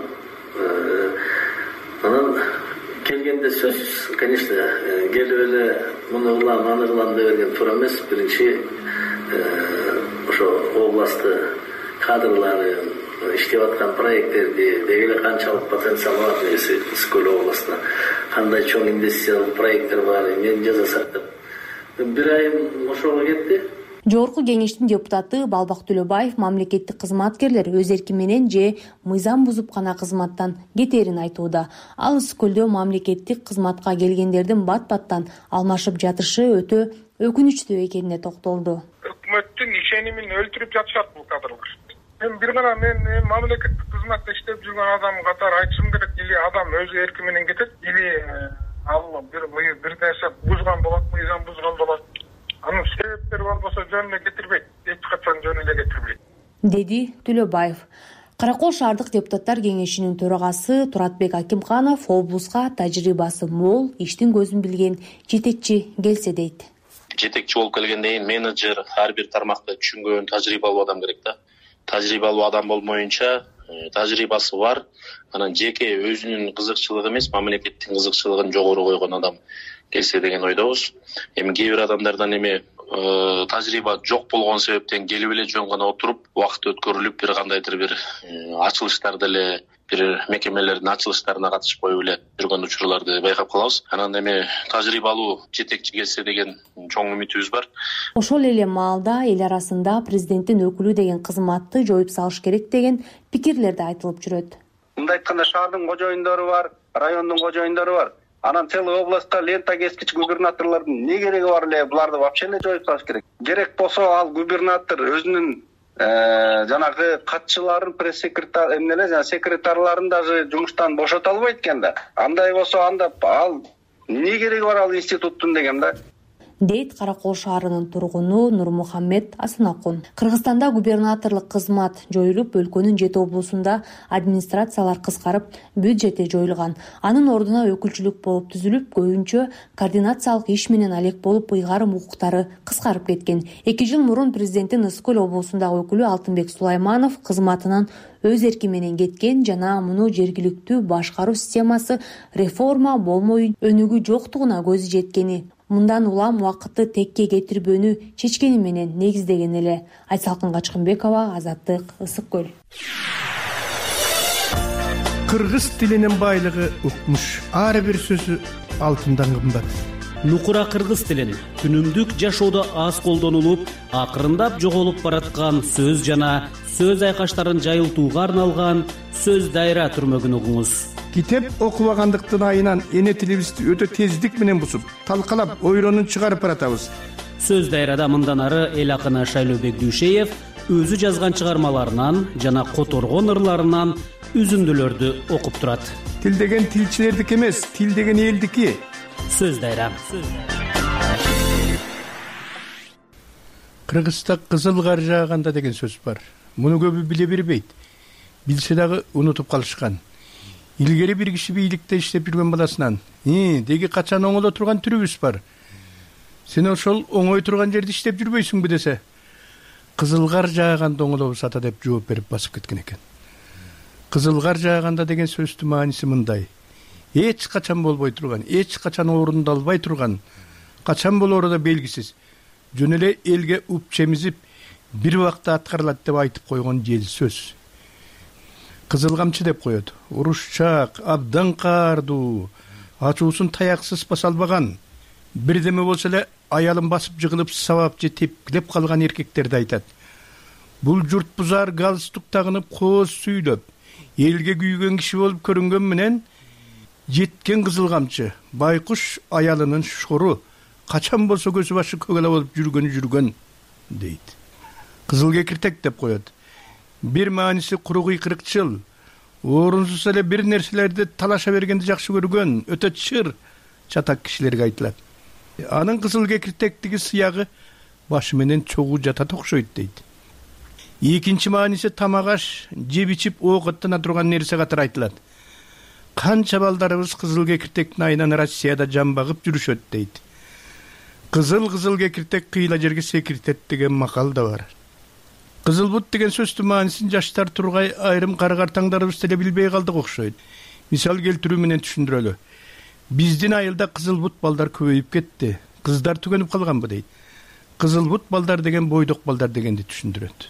Анан келгенде сөзсүз, конечно, келип эле муну кылам, аны кылам деп берген туура эмес. Биринчи ошо областты кадрлары иштеп аткан проекттерди деги эле канчалык потенциал бар десе, Ысык көл областында кандай чоң инвестициялык проекттер бар, эмне жасасак деп. Бир айым ошого кетти. Жогорку кеңештин депутаты Балбак Төлөбаев мамлекеттик кызматкерлер өз эрки менен же мыйзам бузуп гана кызматтан кетерин айтууда. Ал Ысык көлдө мамлекеттик кызматка келгендердин бат-баттан алмашып жатышы өтө өкүнүчтүү экенине токтолду. Өкмөттүн ишенимин өлтүрүп жатышат бул кадрлар. Мен бир гана мамлекеттик кызматта иштеп жүргөн адам катары айтышым керек, или адам өз эрки менен кетет, или ал бир нерсе бузган болот, мыйзам бузган болот. Анын себептери бар болсо жөн эле кетирбейт, эч качан жөн эле кетирбейт, деди Төлөбаев. Каракол шаардык депутаттар кеңешинин төрагасы Туратбек Акимханов облуска тажрыйбасы мол, иштин көзүн билген жетекчи келсе дейт. Жетекчи болуп келгенден кийин менеджер ар бир тармакты түшүнгөн тажрыйбалуу адам керек да. Тажрыйбалуу адам болмоюнча тажрыйбасы бар, анан жеке өзүнүн кызыкчылыгы эмес, мамлекеттин кызыкчылыгын жогору койгон адам келсе деген ойдобуз. Эми кээ бир адамдардан тажрыйба жок болгон себептен келип эле жөн гана отуруп, убакыт өткөрүлүп, бир кандайдыр бир ачылыштарды эле, бир мекемелердин ачылыштарына катышып коюп эле жүргөн учурларды байкап калабыз. Анан эми тажрыйбалуу жетекчи келсе деген чоң үмүтүбүз бар. Ошол эле маалда эл арасында президенттин өкүлү деген кызматты жоюп салыш керек деген пикирлер да айтылып жүрөт. Мындай айтканда шаардын кожоюндору бар, райондун кожоюндору бар. Анан целый областка лента кескич губернаторлордун эмне кереги бар эле, буларды вообще эле жоюп салыш керек. Керек болсо ал губернатор өзүнүн жанагы катчыларын, пресс-секретар, секретарларын даже жумуштан бошото албайт экен да. Андай болсо анда ал эмне кереги бар ал институттун деген да. Дейт Каракол шаарынын тургуну Нурмухаммед Асынакун. Кыргызстанда губернаторлук кызмат жоюлуп, өлкөнүн 7 облусунда администрациялар кыскарып, бюджети жоюлган. Анын ордуна өкүлчүлүк болуп түзүлүп, көбүнчө координациялык иш менен алек болуп, ыйгарым укуктары кыскарып кеткен. 2 жыл мурун президенттин Ысык көл облусундагы өкүлү Алтынбек Сулайманов кызматынан өз эрки менен кеткен жана муну жергиликтүү башкаруу системасы реформа болмой өнүгүү жоктугуна көзү жеткени, мындан улам убакытты текке кетирбөөнү чечкени менен негиздеген эле. Айсалкын Качкынбекова, Азаттык, Ысык көл. Кыргыз тилинин байлыгы укмуш. Ар бир сөзү алтындан кымбат. Нукура кыргыз тилин күнүмдүк жашоодо аз колдонулуп, акырындап жоголуп бараткан сөз жана сөз айкаштарын жайылтууга арналган сөз дайра түрмөгүн угуңуз. Китеп окубагандыктын айынан эне тилибизди өтө тездик менен бузуп, талкалап, ойронун чыгарып баратабыз. Сөз дайрада мындан ары эл акыны Шайлообек Дүйшеев өзү жазган чыгармаларынан жана которгон ырларынан үзүндүлөрдү окуп турат. Тил деген тилчилердики эмес, тил деген элдики. Сөз дайра. Кыргызда кызыл кар жааганда деген сөз бар. Муну көбү биле бербейт. Билсе дагы унутуп калышкан. илгери бир киши бийликте иштеп жүргөн баласынан деги качан оңоло турган түрүбүз бар. Сен ошол оңой турган жерде иштеп жүрбөйсүңбү десе, кызылгар жааганда оңолобуз ата деп жооп берип басып кеткен экен. Кызылгар жааганда деген сөздүн мааниси мындай: эч качан болбой турган, эч качан орундалбай турган, качан болоору да белгисиз, жөн эле элге упчемизип бир убакта аткарылат деп айтып койгон жел сөз. Кызыл камчы деп коет. Урушчак, абдан каардуу, ачуусун таяксыз баса албаган, бирдеме болсо эле аялын басып жыгылып сабап же тепкилеп калган эркектерди айтат. Бул журт бузар галстук тагынып кооз сүйлөп, элге күйгөн киши болуп көрүнгөн менен жеткен кызыл камчы, байкуш аялынын шору, качан болсо көзү башы көгала болуп жүргөн дейт. Кызыл кекиртек деп коет. Бир мааниси куру кыйкырыкчыл, орунсуз эле бир нерселерди талаша бергенди жакшы көргөн, өтө чыр чатак кишилерге айтылат. Анын кызыл кекиртектиги сыягы башы менен чогуу жатат окшойт дейт. Экинчи мааниси тамак аш, жеп ичип оокаттана турган нерсе катары айтылат. Канча балдарыбыз кызыл кекиртектин айынан Россияда жан багып жүрүшөт дейт. Кызыл кекиртек кыйла жерге секиртет деген макал да бар. Кызыл бут деген сөздүн маанисин жаштар тургай айрым карагартаңдарыбыз деле билбей калдык окшойт. Мисал келтирүү менен түшүндүрөлү. Биздин айылда кызыл бут балдар көбөйүп кетти. Кыздар түгөнүп калганбы дейт. Кызыл бут балдар деген бойдок балдар дегенди түшүндүрөт.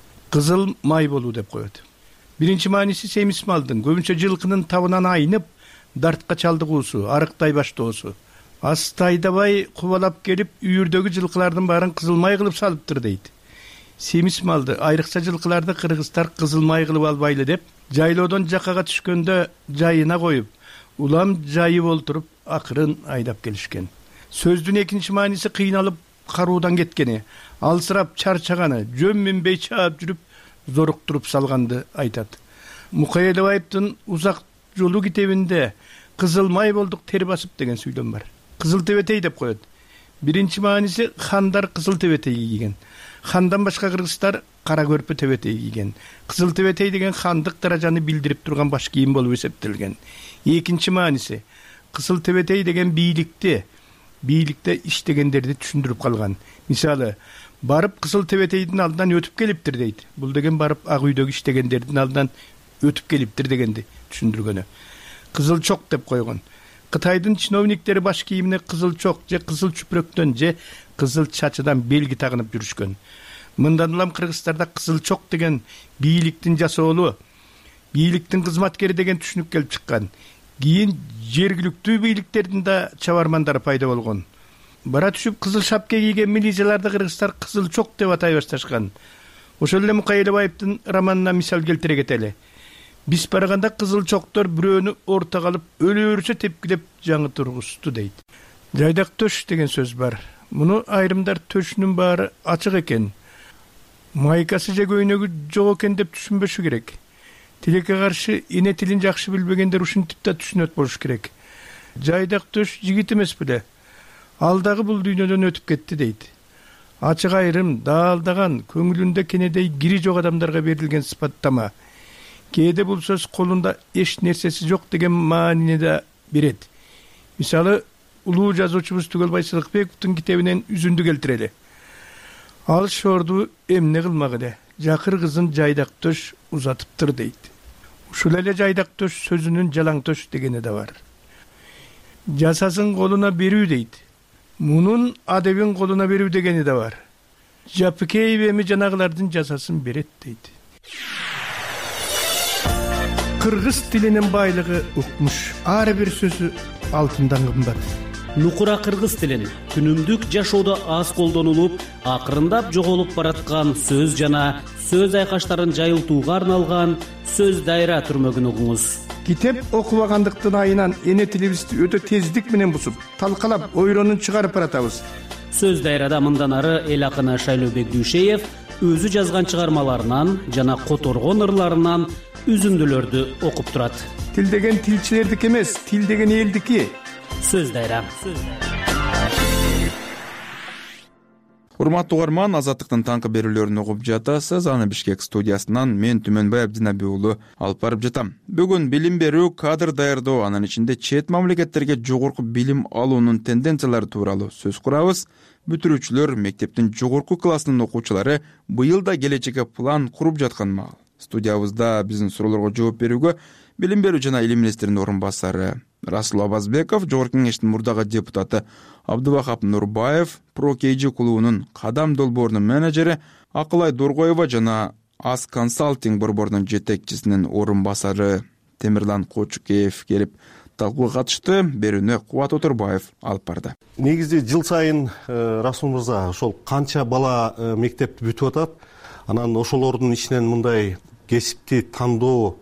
Кызыл май болуу деп коет. Биринчи мааниси семиз малдын, көбүнчө жылкынын табынан айнып, дартка чалдыгуусу, арыктай баштоосу. Асты айдабай кубалап келип, үйүрдөгү жылкылардын баарын кызыл май кылып салыптыр дейт. Семиз малды, айрыкча жылкыларды кыргыздар кызыл май кылып албайлы деп, жайлоодон жакага түшкөндө жайына коюп, улам жайып олтуруп, акырын айдап келишкен. Сөздүн экинчи мааниси кыйналып каруудан кеткени, алсырап чарчаганы, жөн минбей чаап жүрүп, зоруктуруп салганды айтат. Мукай Элебаевдин Узак жолу китебинде кызыл май болдук тери басып деген сүйлөм бар. Кызыл тебетей деп коет. Биринчи мааниси хандар кызыл тебетей кийген. Хандан башка кыргыздар кара көрпө тебетей кийген. Кызыл тебетей деген хандык даражаны билдирип турган баш кийим болуп эсептелген. Экинчи мааниси кызыл тебетей деген бийликте иштегендерди түшүндүрүп калган. Мисалы, барып кызыл тебетейдин алдынан өтүп келиптир дейт. Бул деген барып ак үйдөгү иштегендердин алдынан өтүп келиптир дегенди түшүндүргөнү. Кызыл чок деп койгон. Кытайдын чиновниктери баш кийимине кызыл чок же кызыл чүпүрөктөн же кызыл чачыдан белги тагынып жүрүшкөн. Мындан улам кыргыздарда кызыл чок деген бийликтин жасоолу, бийликтин кызматкери деген түшүнүк келип чыккан. Кийин жергиликтүү бийликтердин да чабармандары пайда болгон. Бара түшүп кызыл шапка кийген милицияларды кыргыздар кызыл чок деп атай башташкан. Ошол эле Мукай Элебаевдин романына мисал келтире кетели. Биз барганда кызыл чоктор бирөөнү ортого алып, өлө-өрсө тепкилеп жаңы тургузду дейт. Жайдак төш деген сөз бар. Муну айрымдар төшүнүн баары ачык экен, майкасы же көйнөгү жок экен деп түшүнбөшү керек. Тилекке каршы эне тилин жакшы билбегендер ушинтип да түшүнөт болуш керек. Жайдак төш жигит эмес беле. Ал дагы бул дүйнөдөн өтүп кетти дейт. Ачык айрым, даалдаган, көңүлүндө кенедей кири жок адамдарга берилген сыпаттама. Кээде бул сөз колунда эч нерсеси жок деген маанини да берет. Мисалы, улуу жазуучубуз Түгөлбай Сыдыкбековдун китебинен үзүндү келтирели. Ал шорду эмне кылмак эле, жакыр кызын жайдак төш узатыптыр дейт. Ушул эле жайдак төш сөзүнүн жалаң төш дегени да бар. Жасасын колуна берүү дейт. Мунун адебин колуна берүү дегени да бар. Жапыкеев эми жанагылардын жасасын берет дейт. Кыргыз тилинин байлыгы укмуш. Ар бир сөзү алтындан кымбат. Нукура кыргыз тилин күнүмдүк жашоодо аз колдонулуп, акырындап жоголуп бараткан сөз жана сөз айкаштарын жайылтууга арналган сөз дайра түрмөгүн угуңуз. Китеп окубагандыктын айынан эне тилибизди өтө тездик менен бусуп, талкалап, ойронун чыгарып баратабыз. Сөз дайрада мындан ары эл акыны Шайлообек Дүйшеев өзү жазган чыгармаларынан жана которгон ырларынан үзүндүлөрдү окуп турат. Тил деген тилчилердики эмес, тил деген элдики. Сөз дайра. Урматтуу угарман, Азаттыктын таңкы берүүлөрүн угуп жатасыз. Аны Бишкек студиясынан мен Түмөнбай Абдинаби уулу алып барып жатам. Бүгүн билим берүү, кадр даярдоо, анын ичинде чет мамлекеттерге жогорку билим алуунун тенденциялары тууралуу сөз курабыз. Бүтүрүүчүлөр, мектептин жогорку класснын окуучулары быйыл да келечекке план куруп жаткан маал. Студиябызда биздин суроолорго жооп берүүгө Билим берүү жана илим министринин орун басары Расул Абазбеков, Жогорку Кеңештин мурдагы депутаты Абдубахап Нурбаев, Pro KG клубунун Кадам долбоорунун менеджери Акылай Доргоева жана Аз консалтинг борборунун жетекчисинин орун басары Темирлан Кочукеев келип талкууга катышты. Берүүнү Кубат Отурбаев алып барды. Негизи жыл сайын Расул мырза ошол канча бала мектепти бүтүп атат, анан ошолордун ичинен мындай кесипти тандоо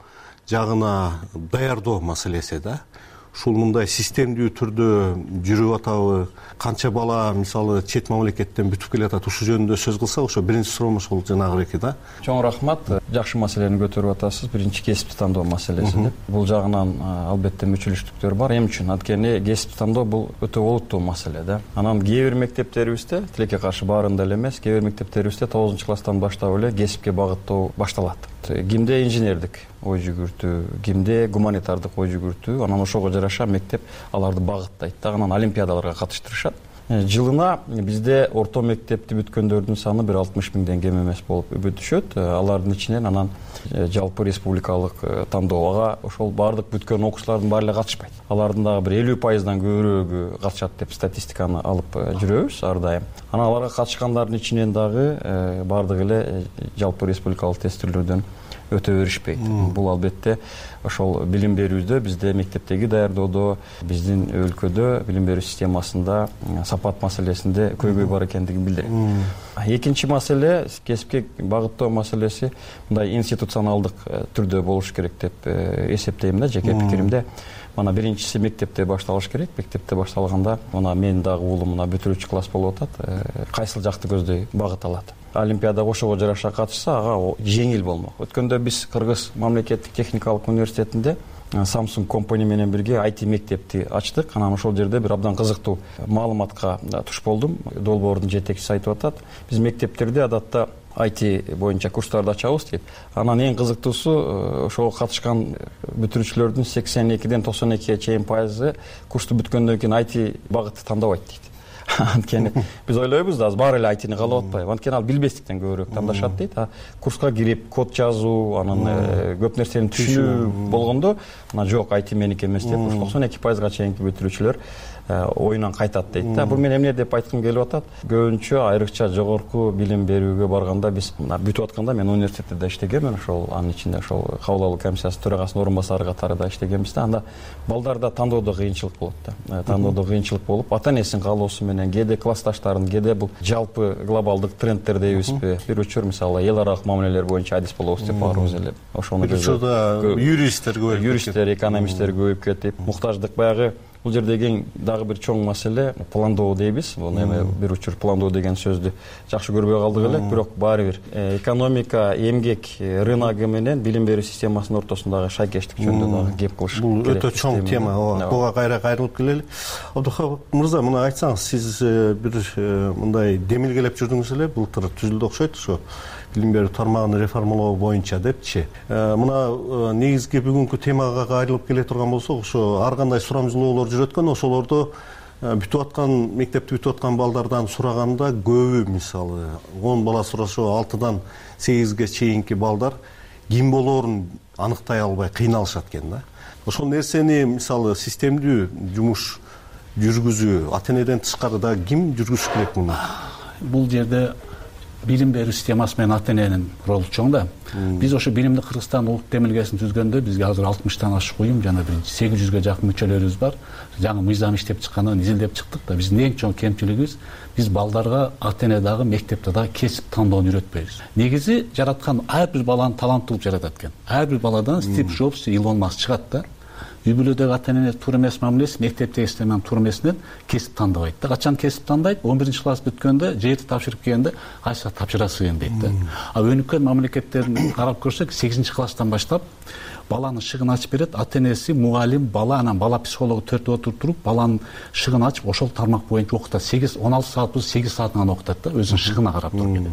жагына даярдоо маселеси да. Ушул мындай системдүү түрдө жүрүп атабы, канча бала мисалы чет мамлекеттен бүтүп келатат, ушул жөнүндө сөз кылсак, ошо биринчи суроом ошол жанагы да. Чоң рахмат, жакшы маселени көтөрүп атасыз. Биринчи кесипти тандоо маселеси деп. Бул жагынан албетте мүчүлүштүктөр бар. Эмне үчүн? Анткени кесипти тандоо бул өтө олуттуу маселе да. Анан кээ бир мектептерибизде, тилекке каршы баарында эле эмес, кээ бир мектептерибизде 9-класстан баштап эле кесипке багыттоо башталат. Кимде инженердик ой жүгүртүү, кимде гуманитардык ой жүгүртүү, анан ошого жараша мектеп аларды багыттайт да, анан олимпиадаларга катыштырышат. Жылына бизде орто мектепти бүткөндөрдүн саны 60 миңден кем эмес болуп бүтүшөт. Алардын ичинен анан жалпы республикалык тандоого ошол баардык бүткөн окуучулардын баары эле катышпайт. Алардын дагы бир 50%дан көбүрөөгү катышат деп статистиканы алып жүрөбүз ар дайым. Анан аларга катышкандардын ичинен дагы баардыгы эле жалпы республикалык тестирлөөдөн өтө беришпейт. Бул албетте ошол билим берүүдө, бизде мектептеги даярдоодо, биздин өлкөдө билим берүү системасында сапат маселесинде көйгөй бар экендигин билдирет. Экинчи маселе, кесипке багыттоо маселеси мындай институционалдык түрдө болуш керек деп эсептейм да, жеке пикиримде. Мана биринчиси мектепте башталыш керек. Мектепте башталганда, мына менин дагы уулум мына бүтүрүүчү класс болуп атат. Кайсыл жакты көздөй багыт алат? Олимпиадага ошого жараша катышса, ага жеңил болмок. Өткөндө биз Кыргыз мамлекеттик техникалык университетинде Samsung компания менен бирге IT мектепти ачтык. Анан ошол жерде бир абдан кызыктуу маалыматка туш болдум. Долбоордун жетекчиси айтып атат, биз мектептерде адатта IT боюнча курстарды ачабыз дейт. Анан эң кызыктуусу ошого катышкан бүтүрүүчүлөрдүн 82ден 92ге чейин пайызы курсту бүткөндөн кийин IT багытты тандабайт дейт. Анткени биз ойлойбуз да, баары эле айтыны каалап атпайбы. Анткени ал билбестиктен көбүрөөк тандашат дейт. Курска кирип код жазуу, анан көп нерсени түшүнүү болгондо, ана жок, IT меники эмес деп 92%га чейинки бүтүрүүчүлөр оюнан кайтат дейт да. Бул мен эмне деп айткым келип атат? Көбүнчө айрыкча жогорку билим берүүгө барганда биз бүтүп атканда, мен университетте иштегенмин, ошол анын ичинде ошол кабыл алуу комиссиясы төрагасынын орун басары катарында иштегенбиз да. Анда балдарда тандоодо кыйынчылык болот да. Тандоодо кыйынчылык болуп, ата энесинин каалоосу менен, кээде классташтарын, кээде бул жалпы глобалдык трендтер дейбизби? Бир учур мисалы эл аралык мамилелер боюнча адис болобуз деп баарыбыз эле ошону бир учурда юристтер көбөйүп, юристтер, экономисттер көбөйүп кетип, муктаждык баягы. Бул жердеги дагы бир чоң маселе пландоо дейбиз. Буну эми бир учур пландоо деген сөздү жакшы көрбөй калдык эле, бирок баары бир экономика, эмгек рыногу менен билим берүү системасынын ортосундагы шайкештик жөнүндө дагы кеп кылыш. Бул өтө чоң тема. Буга кайра кайрылып келели. Абдухап мырза, мына айтсаңыз, сиз бир мындай демилгелеп жүрдүңүз эле, былтыр түзүлдү окшойт ошо билим берүү тармагын реформалоо боюнча депчи. Мына негизги бүгүнкү темага кайрылып келе турган болсок, ошо ар кандай сурамжылоолор жүрөт экен, ошолордо бүтүп аткан, мектепти бүтүп аткан балдардан сураганда көбү, мисалы 10 бала сурашо 6дан 8ге чейинки балдар ким болоорун аныктай албай кыйналышат экен да. Ошол нерсени мисалы системдүү жумуш жүргүзүү, ата энеден тышкары да ким жүргүзүш керек муну? Бул жерде билим берүү системасы менен ата эненин ролу чоң да. Биз ошо билимди Кыргызстан улуттук демилгесин түзгөндө бизге азыр 60тан ашык уюм жана 800ге жакын мүчөлөрүбүз бар. Жаңы мыйзам иштеп чыкканын изилдеп чыктык да. Биздин эң чоң кемчилигибиз, биз балдарга ата эне дагы мектепте дагы кесип тандоону үйрөтпөйбүз. Негизи жараткан ар бир баланы таланттуу кылып жаратат экен. Ар бир баладан Стив Джобс, Илон Маск чыгат да. Үй бүлөдөгү ата эне туура эмес мамилеси, мектептеги системанын туура эмесинен кесип тандабайт да. Качан кесип тандайт? 11-класс бүткөндө, жерди тапшырып келгенде кайсы тапшырасың дейт да. А өнүккөн мамлекеттерин карап көрсөк, 8-класстан баштап баланын шыгын ачып берет, ата энеси, мугалим, бала, анан бала психологу төртөө отуруп баланын шыгын ачып ошол тармак боюнча окутат. 16 саат болсо 8 саатын гана окутат да, өзүнүн шыгына карап туруп кетет.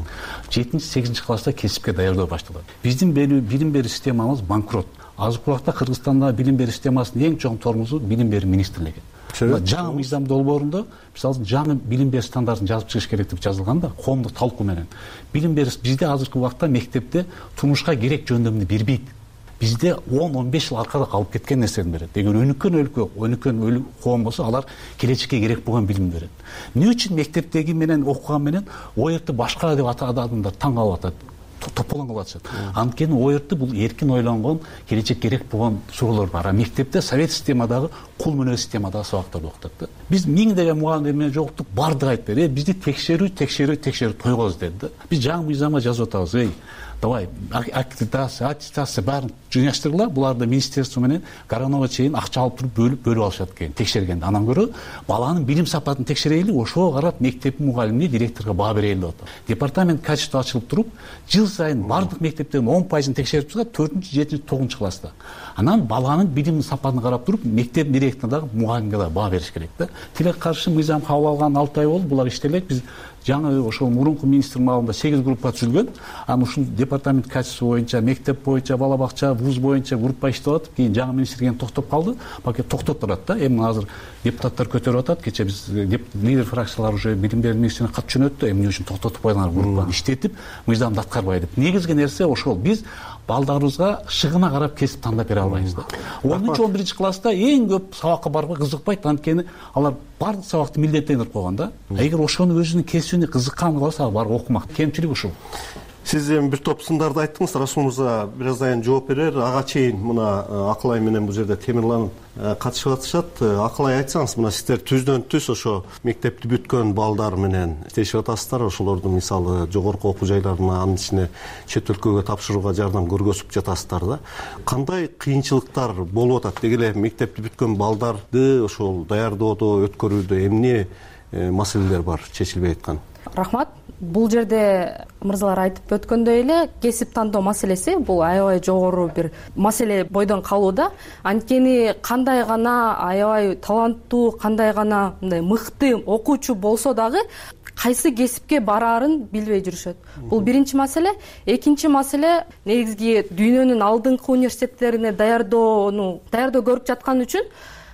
7-8 класста кесипке даярдоо башталат. Биздин билим берүү системабыз банкрот. Азыркы убакта Кыргызстанда билим берүү системасынын эң чоң тормозу билим берүү министрлиги. Жаңы мыйзам долбоорунда мисалы жаңы билим берүү стандартын жазып чыгыш керек деп жазылган да, коомдук талкуу менен. Билим берүү бизде азыркы убакта мектепте турмушка керек жөндөмдү бербейт. Бизде 10-15 жыл аркада калып кеткен нерсени берет. Эгер өнүккөн өлкө, өнүккөн коом болсо, алар келечекке керек болгон билим берет. Эмне үчүн мектептеги менен окуган менен ОЕРТ башка деп адамдар таң калып атат, тополоң кылып атышат. Анткени ОЕРТ бул эркин ойлонгон, келечек керек болгон суроолор бар. Мектепте совет системадагы кул мөнөз системадагы сабактарды окутат да. Биз миңдеген мугалимдер менен жолуктук, бардыгы айтып берди, бизди текшерүү тойгоз деди да. Биз жаңы мыйзамга жазып атабыз, давай аккредитация, аттестация баарын жыйнаштыргыла, буларды министерство менен Гарановго чейин акча алып туруп бөлүп алышат экен текшергенде. Анан көрө баланын билим сапатын текшерели, ошого карап мектептин мугалимине, директорго баа берели деп атат. Департамент качество ачылып туруп, жыл сайын бардык мектептердин 10% текшерип чыгат 4-7, 9 класста. Анан баланын билим сапатын карап туруп, мектеп директоруна дагы мугалимге дагы баа бериш керек да. Тилекке каршы мыйзам кабыл алган 6 ай болду, булар иштелек. Биз жаңы ошол мурунку министр маалында 8 группа түзүлгөн. Анан ушул департамент качество боюнча, мектеп боюнча, бала бакча, вуз боюнча группа иштеп атып, кийин жаңы министр келип токтоп калды. Пакет токтоп турат да. Эми азыр депутаттар көтөрүп атат. Кече биз лидер фракциялар уже билим берүү министрине кат жөнөттү. Эмне үчүн токтотуп койдуңар группаны иштетип, мыйзамды аткарбай деп. Негизги нерсе ошол. Биз балдарыбызга шыгына карап кесип тандап бере албайбыз да. 10-11 класста эң көп сабакка барууга кызыкпайт, анткени алар бардык сабакты милдеттендирип койгон да. Эгер ошону өзүнүн кесибине кызыккан болсо, барып окумак. Кемчилик ушул. Сиз эми бир топ сындарды айттыңыз, Расул мырза бир аздан жооп берер. Ага чейин мына Акылай менен бул жерде Темирлан катышып атышат. Акылай, айтсаңыз, мына сиздер түздөн түз ошо мектепти бүткөн балдар менен иштешип атасыздар. Ошолорду мисалы жогорку окуу жайларына, анын ичине чет өлкөгө тапшырууга жардам көргөзүп жатасыздар да. Кандай кыйынчылыктар болуп атат? Деги эле мектепти бүткөн балдарды ошол даярдоодо, өткөрүүдө эмне маселелер бар чечилбей аткан? Рахмат. Бул жерде мырзалар айтып өткөндөй эле кесип тандоо маселеси бул аябай жогору бир маселе бойдон калууда. Анткени кандай гана аябай таланттуу, кандай гана мындай мыкты окуучу болсо дагы кайсы кесипке бараарын билбей жүрүшөт. Бул биринчи маселе. Экинчи маселе, негизги дүйнөнүн алдыңкы университеттерине даярдоо көрүп жаткан үчүн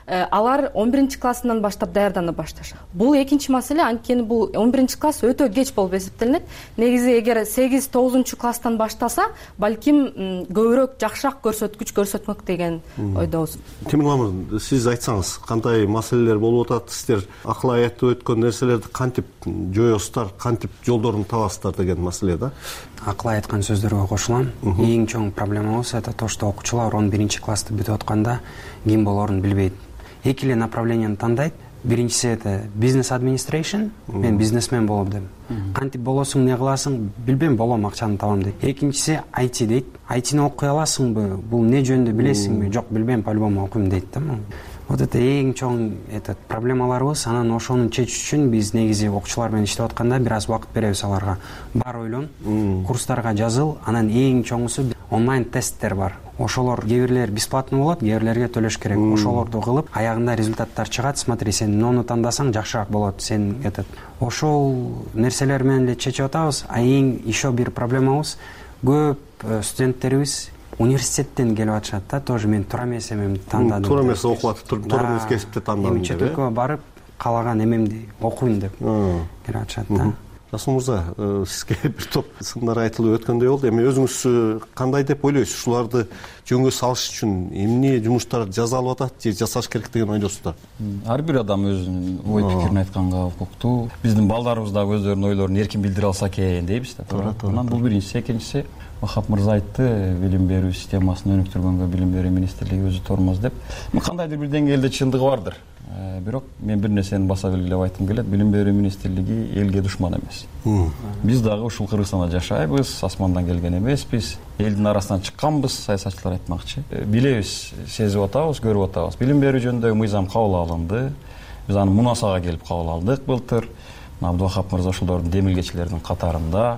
алар 11 классынан баштап даярдана башташат. Бул экинчи маселе, анткени бул 11 класс өтө кеч болуп эсептелинет. Негизи эгер 8-9 класстан баштаса, балким көбүрөөк жакшыраак көрсөткүч көрсөтмөк деген ойдобуз. Темирлан, сиз айтсаңыз, кандай маселелер болуп атат? Сиздер Акылай айтып өткөн нерселерди кантип жоёсуздар, кантип жолдорун табасыздар деген маселе да. Акылай айткан сөздөргө кошулам. Эң чоң проблемабыз это то, что окуучулар 11 классты бүтүп атканда ким болорун билбейт. Эки эле направлениени тандайт. Биринчиси это бизнес администрейшн, мен бизнесмен болом дейм. Кантип болосуң, не кыласың, билбейм, болом, акчаны табам дейт. Экинчиси IT дейт. IT-ни окуй аласыңбы, бул не жөнүндө билесиңби? Жок, билбейм, по-любому окуйм дейт да. Вот это эң чоң проблемаларыбыз. Анан ошону чечиш үчүн биз негизи окуучулар менен иштеп атканда бир аз убакыт беребиз аларга. Бар ойлон, курстарга жазыл, анан эң чоңусу онлайн тесттер бар. Ошолор кээ бирлер бесплатно болот, кээ бирлерге төлөш керек. Ошолорду кылып, аягында результаттар чыгат. Смотри, сен нону тандасаң жакшыраак болот. Сен ошол нерселер менен эле чечип атабыз. А эң еще бир проблемабыз, көп студенттерибиз университеттен келип атышат да. Тоже мен туура эмес эмемди тандадым. Туура эмес окуп атып, туура эмес кесипти тандадым деп. Чет өлкөгө барып, каалаган эмемди окуйм деп келип атышат да. Расул мырза, сизге бир топ сындар айтылып өткөндөй болду. Эми өзүңүз кандай деп ойлойсуз? Ушуларды жөнгө салыш үчүн эмне жумуштар жасалып атат же жасаш керек деген ойдосуздар? Ар бир адам өзүнүн ой пикирин айтканга укуктуу. Биздин балдарыбыз дагы өздөрүнүн ойлорун эркин билдире алса экен дейбиз да. Туура. Анан бул биринчиси. Экинчиси, Вахап мырза айтты, билим берүү системасын өнүктүргөнгө билим берүү министрлиги өзү тормоз деп. Кандайдыр бир деңгээлде чындыгы бардыр. Бирок мен бир нерсени баса белгилеп айткым келет. Билим берүү министрлиги элге душман эмес. Биз дагы ушул Кыргызстанда жашайбыз, асмандан келген эмеспиз. Элдин арасынан чыкканбыз, саясатчылар айтмакчы. Билебиз, сезип атабыз, көрүп атабыз. Билим берүү жөнүндөгү мыйзам кабыл алынды. Биз аны Мунасага келип кабыл алдык былтыр. Абдывахап мырза ошолордун демилгечилеринин катарында.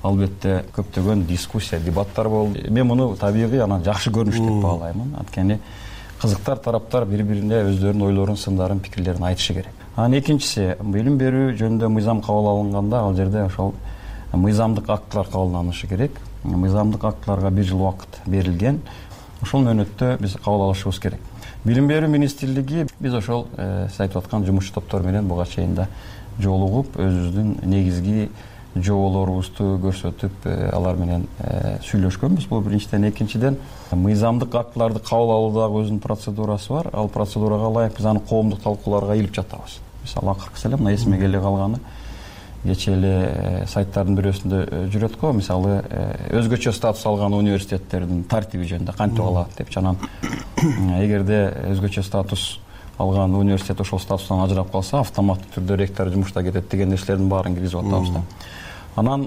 албетте көптөгөн дискуссия, дебаттар болду. Мен муну табигый анан жакшы көрүнүш деп баалайм. Анткени кызыктар тараптар бири-бирине өздөрүнүн ойлорун, сындарын, пикирлерин айтышы керек. Анан экинчиси, билим берүү жөнүндө мыйзам кабыл алынганда ал жерде ошол мыйзамдык актылар кабылданышы керек. Мыйзамдык актыларга 1 жыл убакыт берилген. Ошол мөөнөттө биз кабыл алышыбыз керек. Билим берүү министрлиги биз ошол сиз айтып аткан жумушчу топтор менен буга чейин да жолугуп, өзүбүздүн негизги жоболорубузду көрсөтүп, алар менен сүйлөшкөнбүз. Бул биринчиден. Экинчиден, мыйзамдык актыларды кабыл алуудагы өзүнүн процедурасы бар. Ал процедурага ылайык биз аны коомдук талкууларга илип жатабыз. Мисалы, акыркысы эле мына эсиме келе калганы, кечээ эле сайттардын бирөөсүндө жүрөт го. Мисалы, өзгөчө статус алган университеттердин тартиби жөнүндө кантип алат деп. Анан эгерде өзгөчө статус алган университет ошол статустан ажырап калса, автоматтык түрдө ректор жумушта кетет деген нерселердин баарын киргизип атабыз да. Анан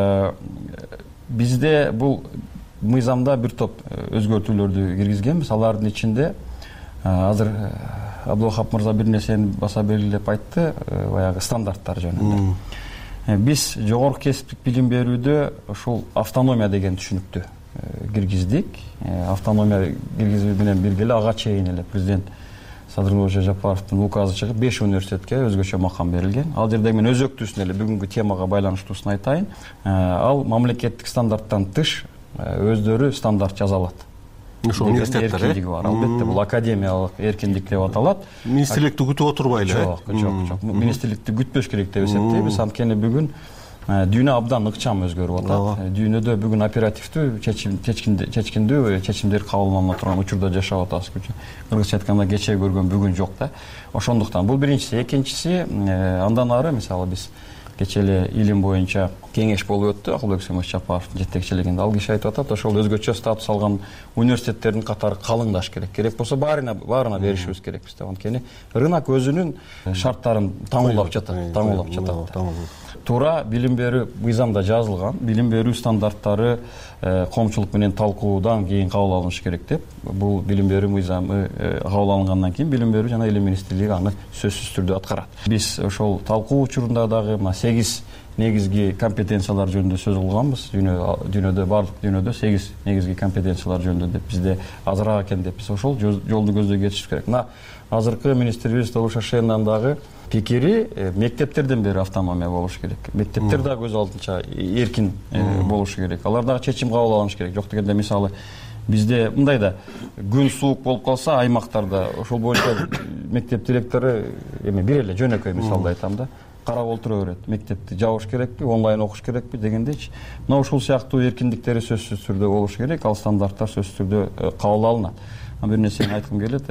бизде бул мыйзамда бир топ өзгөртүүлөрдү киргизгенбиз. Алардын ичинде азыр Абдулвахап мырза бир нерсени баса белгилеп айтты, баягы стандарттар жөнүндө. Биз жогорку кесиптик билим берүүдө ушул автономия деген түшүнүктү киргиздик. Автономия киргизүү менен бирге эле ага чейин эле президент Садырбек Жапаровдун указы чыгып 5 университетке өзгөчө макам берилген. Ал жерде мен өзөктүүсүн эле бүгүнкү темага байланыштуусун айтайын. Ал мамлекеттик стандарттан тыш өздөрү стандарт жаза алат. Ошол университеттер эркиндиги бар. Албетте бул академиялык эркиндик деп аталат. Министрликти күтүп отурбайлы. Жок. Министрликти күтпөш керек деп эсептейбиз. Анткени бүгүн дүйнө абдан ыкчам өзгөрүп атат. Дүйнөдө бүгүн оперативдүү чечимдер кабыл алына турган учурда жашап атабыз. Кыргызча айтканда кечээ көргөн бүгүн жок да. Ошондуктан бул биринчиси. Экинчиси, андан ары мисалы биз кечээ эле илим боюнча кеңеш болуп өттү. Акылбек Сүймөш Жапаровдун жетекчилигинде. Ал киши айтып атат, ошол өзгөчө статус алган университеттердин катары калыңдаш керек. Керек болсо баарына беришибиз керек биз деп. Анткени рынок өзүнүн шарттарын таңуулап жатат. Туура билим берүү мыйзамда жазылган, билим берүү стандарттары коомчулук менен талкуудан кийин кабыл алынышы керек деп. Бул билим берүү мыйзамы кабыл алынгандан кийин билим берүү жана илим министрлиги аны сөзсүз түрдө аткарат. Биз ошол талкуу учурунда дагы 8 негизги компетенциялар жөнүндө сөз кылганбыз. Дүйнөдө бардык дүйнөдө 8 негизги компетенциялар жөнүндө деп, бизде азыраак экен деп биз ошол жолду көздөй кетишибиз керек. Мына азыркы министрибиз Талушашендан дагы пикири мектептерден бери автономия болуш керек. Мектептер дагы өз алдынча эркин болушу керек. Алар дагы чечим кабыл алышы керек. Жок дегенде мисалы бизде мындай да күн суук болуп калса аймактарда ошол боюнча мектеп директору бир эле жөнөкөй мисалды айтам да, карап отура берет. Мектепти жабыш керекпи, онлайн окуш керекпи дегендейчи. Мына ушул сыяктуу эркиндиктери сөзсүз түрдө болушу керек. Ал стандарттар сөзсүз түрдө кабыл алынат. Бир нерсени айткым келет.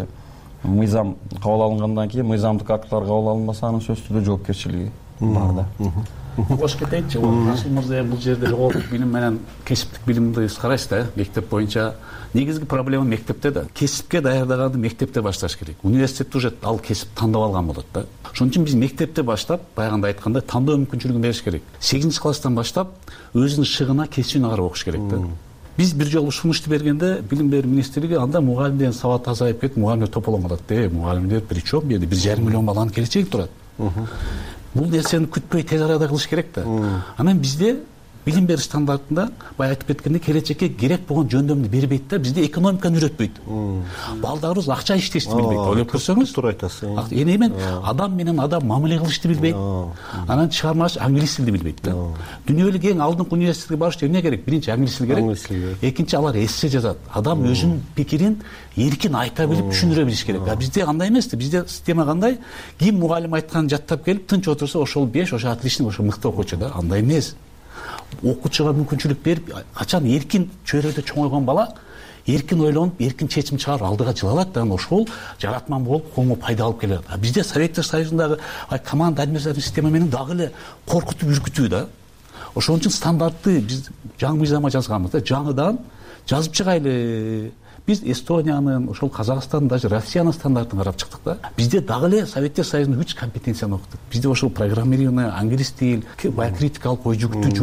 Мыйзам кабыл алынгандан кийин мыйзамдык актылар кабыл алынбаса анын сөзсүз түрдө жоопкерчилиги бар да. Кош кетейинчи, Расул мырза бул жерде жогорку билим менен кесиптик билимди карайсыз да, мектеп боюнча негизги проблема мектепте да. Кесипке даярдаганды мектепте башташ керек. Университетте уже ал кесип тандап алган болот да. Ошон үчүн биз мектепте баштап, баягында айткандай, тандоо мүмкүнчүлүгүн бериш керек. 8-класстан баштап өзүнүн шыгына, кесибине карап окуш керек да. Биз бир жолу сунушту бергенде билим берүү министрлиги анда мугалимдердин сабаты азайып кетип, мугалимдер тополоң калат. Мугалимдер при чем? 1,5 миллион баланын келечеги турат. Бул нерсени күтпөй тез арада кылыш керек да. Анан бизде билим берүү стандартында баягы айтып кеткендей келечекке керек болгон жөндөмдү бербейт да. Бизде экономиканы үйрөтпөйт. Балдарыбыз акча иштешти билбейт. Ойлоп көрсөңүз, туура айтасыз. Эми адам менен адам мамиле кылышты билбейт. Анан чыгармачы англис тилди билбейт да. Дүйнөлүк эң алдыңкы университетке барыш үчүн эмне керек? Биринчи англис тил керек. Экинчи алар эссе жазат. Адам өзүнүн пикирин эркин айта билип, түшүндүрө билиш керек. Бизде андай эмес да. Бизде система кандай? Ким мугалим айтканын жаттап келип, тынч отурса, ошол 5, ошо отличный, ошо мыкты окуучу да. Андай эмес. Окуучуга мүмкүнчүлүк берип, качан эркин чөйрөдө чоңойгон бала эркин ойлонуп, эркин чечим чыгарып алдыга жылалат да, ошол жаратман болуп коомго пайда алып келет. Бизде Советтер Союзундагы команда административдик система менен дагы эле коркутуп үркүтүү да. Ошон үчүн стандартты биз жаңы мыйзамга жазганбыз да, жаңыдан жазып чыгайлы. Биз Эстониянын, ошол Казакстандын, даже Россиянын стандартын карап чыктык да. Бизде дагы эле Советтер Союзунун 3 компетенцияны окуттук. Бизде ошол программирование, англис тил, критикалык ой жүктүү жок.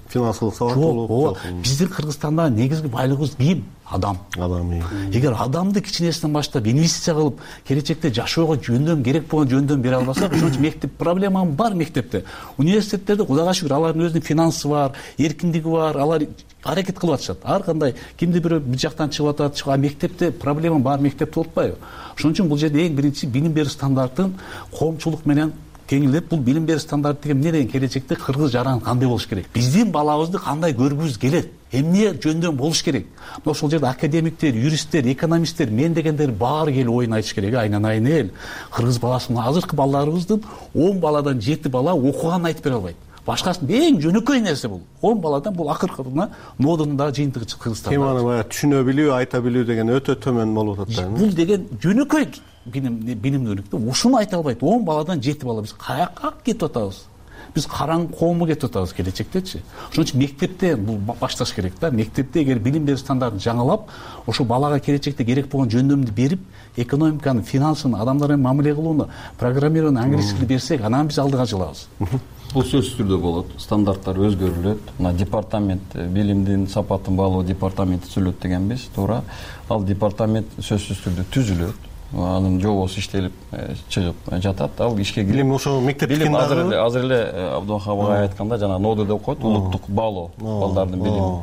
финансылык сабаттуулук жок. Биздин Кыргызстандагы негизги байлыгыбыз ким? Адам. Эгер адамды кичинесинен баштап инвестиция кылып, келечекте жашоого жөндөм керек болгон жөндөм бере албасак, ошон үчүн мектеп проблема бар мектепте. Университеттерде Кудайга шүгүр алардын өзүнүн финансы бар, эркиндиги бар, алар аракет кылып атышат. Ар кандай кимди бирөө бир жактан чыгып атат, а мектепте проблема бар, мектепте болтпайбы? Ошон үчүн бул жерде эң биринчи билим берүү стандартын коомчулук менен кеңейлеп, бул билим берүү стандарты деген эмне деген келечекте кыргыз жаран кандай болуш керек? Биздин балабызды кандай көргүбүз келет? Эмне жөндөм болуш керек? Мына ошол жерде академиктер, юристтер, экономисттер, мен дегендер баары келип оюн айтыш керек. Айнан эл. Кыргыз баласынын азыркы балдарыбыздын 10 баладан 7 бала окуганын айтып бере албайт. Башкасын эң жөнөкөй нерсе бул. 10 баладан бул акыркына нодунун да жыйынтыгы Кыргызстанда. Теманы баягы түшүнө билүү, айта билүү деген өтө төмөн болуп атат. Бул деген жөнөкөй билимдүүлүктө ушуну айта албайт. 10 баладан 7 бала биз каяка кетип атабыз? Биз караң коомго кетип атабыз келечектечи. Ошон үчүн мектепте бул башташ керек да. Мектепте эгер билим берүү стандартын жаңылап, ошо балага келечекте керек болгон жөндөмдү берип, экономиканы, финансын, адамдар менен мамиле кылууну, программирований, английский берсек, анан биз алдыга жылабыз. Бул сөзсүз түрдө болот. Стандарттар өзгөрүлөт. Мына департамент, билимдин сапатын баалоо департаменти түзүлөт дегенбиз, туура. Ал департамент сөзсүз түрдө түзүлөт. Анын жобосу иштелип чыгып жатат. Ал ишке кирип билим ошо мектептин азыр эле Абдулхан агай айтканда жана нодуда окуйт, улуттук баалоо балдардын билими.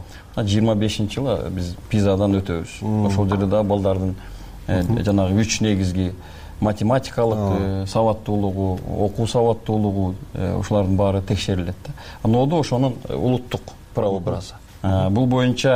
25-жылы биз пизадан өтөбүз. Ошол жерде да балдардын жанагы 3 негизги математикалык сабаттуулугу, окуу сабаттуулугу ошолордун баары текшерилет да. Ноду ошонун улуттук прообразы. Бул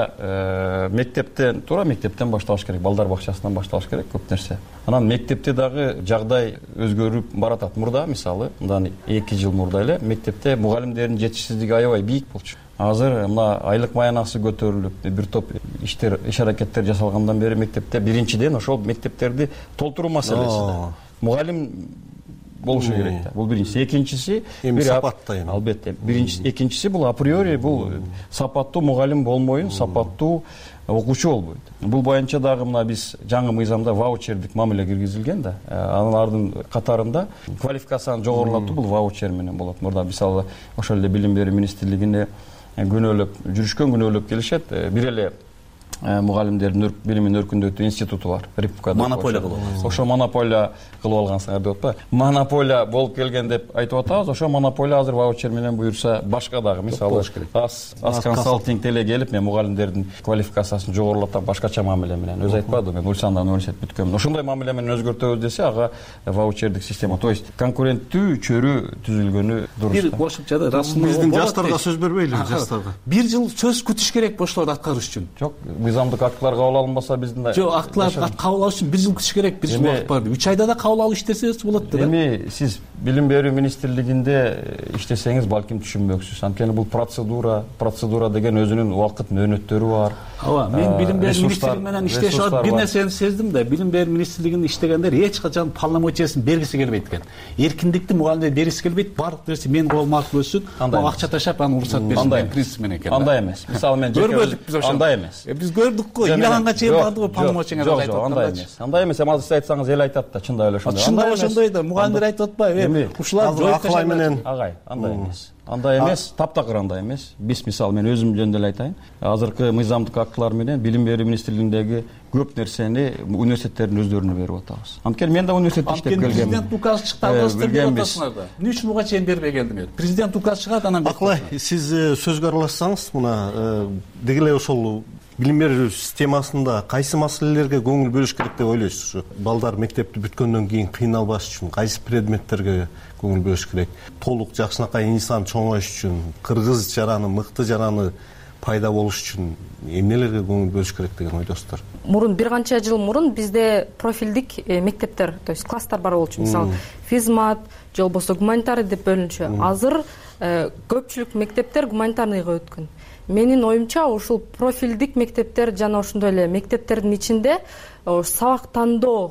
боюнча мектептен, туура мектептен башталыш керек, балдар бакчасынан башталыш керек көп нерсе. Анан мектепте дагы жагдай өзгөрүп баратат. Мурда мисалы, мындан 2 жыл мурда эле мектепте мугалимдердин жетишсиздиги аябай бийик болчу. Азыр мына айлык маянасы көтөрүлүп, бир топ иш-аракеттер жасалгандан бери мектепте биринчиден ошол мектептерди толтуруу маселеси да. Мугалим болушу керек да. Бул биринчиси. Экинчиси сапатта эми. Албетте. Экинчиси бул априори бул сапаттуу мугалим болмойюн, сапаттуу окуучу болбойт. Бул боюнча дагы мына биз жаңы мыйзамда ваучердик мамиле киргизилген да. Алардын катарында квалификацияны жогорулатуу бул ваучер менен болот. Мурда мисалы ошол эле билим берүү министрлигине күнөөлөп жүрүшкөн келишет. Бир эле мугалимдердин билимин өркүндөтүү институту бар. Монополия кылып. Ошо монополия кылып алгансыңар деп атпайбы? Монополия болуп келген деп айтып атабыз. Ошо монополия азыр ваучер менен буюрса башка дагы мисалы ас консалтинг деле келип, мен мугалимдердин квалификациясын жогорулатам башкача мамиле менен. Өзү айтпады, мен Ульсандан университет бүткөнмүн. Ошондой мамиле менен өзгөртөбүз десе, ага ваучердик система, то есть конкуренттүү чөрү түзүлгөнү дурус. Бир кошумча биздин жаштарга сөз бербейлиби, жаштарга? Бир жыл сөз күтүш керек ошолорду аткарыш үчүн. Жок, мыйзамдык актылар кабыл алынбаса биздин да. Жок, актылар кабыл алыш үчүн 1 жыл күтүш керек, 1 жыл убакыт бар. 3 айда да кабыл алып иштесеңиз болот да. Эми сиз билим берүү министрлигинде иштесеңиз балким түшүнбөксүз. Анткени бул процедура деген өзүнүн убакыт мөөнөттөрү бар. Ооба, мен билим берүү министрлиги менен иштешип атып бир нерсени сездим да. Билим берүү министрлигинде иштегендер эч качан полномочиясын бергиси келбейт экен. Эркиндикти мугалимдер бергиси келбейт. Бардык нерсе менин колума өтсүн. Акча ташап, аны уруксат берсин деген принцип менен экен. Андай эмес. Мисалы мен көрбөдүк биз ошону. Андай эмес. Биз көрдүк го, Иранга чейин барды го полномочияңар айтып атканда. Андай эмес. Андай эмес. Азыр сиз айтсаңыз эл айтат да, чындап эле ошондой. Чындап ошондой да, мугалимдер айтып атпайбы? Ушулар акылай менен. Агай, андай эмес. Андай эмес, таптакыр андай эмес. Биз мисалы мен өзүм жөнүндө эле айтайын. Азыркы мыйзамдык актылар менен билим берүү министрлигиндеги көп нерсени университеттердин өздөрүнө берип атабыз. Анткени мен да университетте иштеп келгем. Президент указ чыкты, алгастыр деп атасыңар да. Эмне үчүн буга чейин бербей келдиңер? Президент указ чыгат, анан Акылай, сиз сөзгө аралашсаңыз, мына деги эле ошол билим берүү системасында кайсы маселелерге көңүл бөлүш керек деп ойлойсуз? Балдар мектепти бүткөндөн кийин кыйналбаш үчүн кайсы предметтерге көңүл бөлүш керек? Толук жакшынакай инсан чоңоюш үчүн, кыргыз жараны, мыкты жараны пайда болуш үчүн эмнелерге көңүл бөлүш керек деген ойдосуздар? Мурун бир канча жыл мурун бизде профилдик мектептер, то есть класстар бар болчу. Мисалы, физмат же болбосо гуманитарий деп бөлүнчү. Азыр көпчүлүк мектептер гуманитарныйга өткөн. Менин оюмча, ушул профилдик мектептер жана ошондой эле мектептердин ичинде сабак тандоо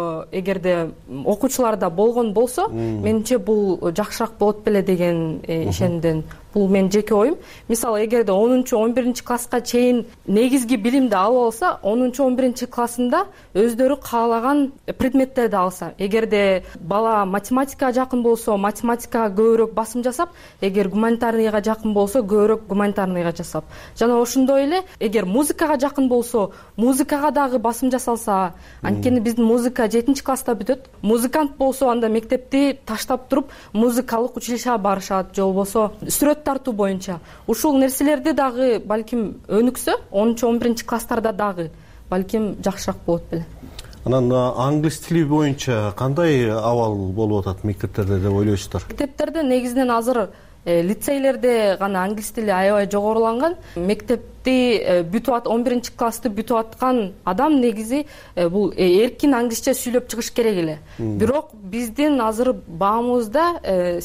эгерде окуучуларда болгон болсо, менимче бул жакшыраак болот беле деген ишенимден бул менин жеке оюм. Мисалы эгерде 10-11 класска чейин негизги билимди алып алса, 10-11 классында өздөрү каалаган предметтерди алса, эгерде бала математикага жакын болсо, математикага көбүрөөк басым жасап, эгер гуманитарныйга жакын болсо, көбүрөөк гуманитарныйга жасап, жана ошондой эле эгер музыкага жакын болсо, музыкага дагы басым жасалса, анткени биздин музыка 7 класста бүтөт. Музыкант болсо, анда мектепти таштап туруп, музыкалык училищеге барышат, же болбосо сүрөт тартуу боюнча. Ушул нерселерди дагы балким өнүксө, 10-11 класстарда дагы балким жакшыраак болот беле. Анан англис тили боюнча кандай абал болуп атат мектептерде деп ойлойсуздар? Мектептерде негизинен азыр лицейлерде гана англис тили аябай жогоруланган. Мектепти бүтүп 11 классты бүтүп аткан адам негизи бул эркин англисче сүйлөп чыгыш керек эле. Бирок биздин азыр баамызда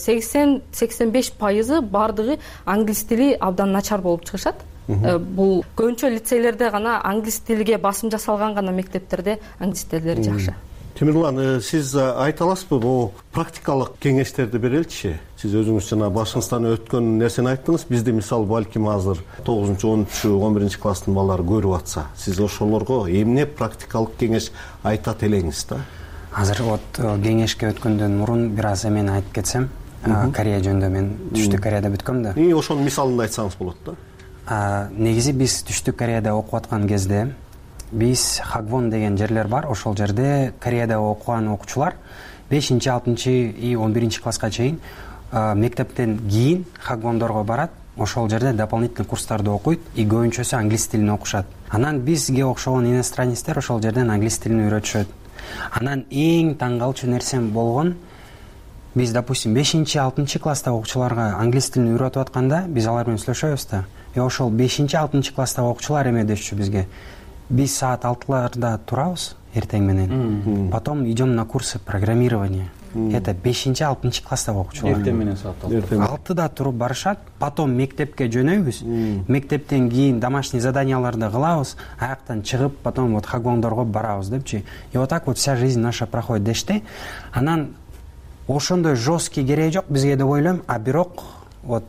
80-85% бардыгы англис тили абдан начар болуп чыгышат. Бул көбүнчө лицейлерде гана англис тилиге басым жасалган гана мектептерде англис тилдери жакшы. Темирлан, сиз айта аласызбы, бул практикалык кеңештерди береличи? Сиз өзүңүз жана башыңыздан өткөн нерсени айттыңыз. Бизде мисалы балким азыр 9-10-11 класстын балдары көрүп атса, сиз ошолорго эмне практикалык кеңеш айтат элеңиз да? Азыр кеңешке өткөндөн мурун бир аз эмени айтып кетсем, Корея жөнүндө мен Түштүк Кореяда бүткөм да. Ошонун мисалын айтсаңыз болот да. Негизи биз Түштүк Кореяда окуп аткан кезде биз Хагвон деген жерлер бар. Ошол жерде Кореяда окуган окуучулар 5-6 и 11 класска чейин мектептен кийин Хагвондорго барат. Ошол жерде дополнительный курстарды окуйт и көбүнчөсү англис тилин окушат. Анан бизге окшогон иностранецтер ошол жерден англис тилин үйрөтүшөт. Анан эң таң калчу нерсем болгон, биз допустим 5-6 класстагы окуучуларга англис тилин үйрөтүп атканда биз алар менен сүйлөшөбүз да. Ошол 5-6 класстагы окуучулар эме дешчү бизге. Биз саат 6-ларда турабыз эртең менен. Потом идем на курсы программирования. Это 5-6 класстагы окуучулар. Эртең менен саат 6-да туруп барышат. Потом мектепке жөнөйбүз. Мектептен кийин домашний заданияларды кылабыз. Аяктан чыгып, потом вот Хагвондорго барабыз депчи. И вот так вот вся жизнь наша проходит дешти. Анан ошондой жесткий кереги жок бизге деп ойлойм. А бирок вот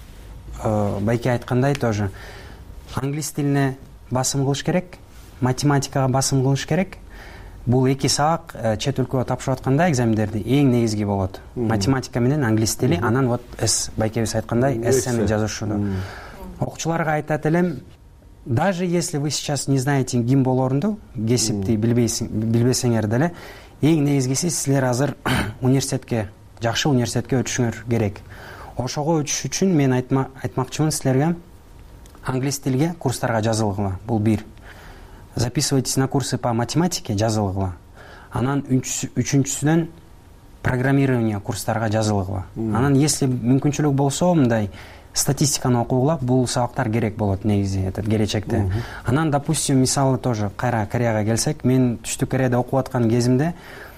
байке айткандай тоже англис тилине басым кылыш керек, математикага басым кылыш керек. Бул эки сабак чет өлкөгө тапшырып атканда экзамендерди эң негизги болот. Математика менен англис тили, анан вот байкебиз айткандай эссени жазышуу. Окуучуларга айтат элем, даже если вы сейчас не знаете ким болорунду, кесипти билбесеңер деле, эң негизгиси силер азыр университетке, жакшы университетке өтүшүңөр керек. Ошого өтүш үчүн мен айтмакчымын силерге англис тилге курстарга жазылгыла. Бул бир. Записывайтесь на курсы по математике, жазылгыла. Анан үчүнчүсүнөн программирование курстарга жазылгыла. Анан если мүмкүнчүлүк болсо, мындай статистиканы окугула, бул сабактар керек болот негизи этот келечекте. Анан допустим, мисалы тоже кайра Кореяга келсек, мен Түштүк Кореяда окуп аткан кезимде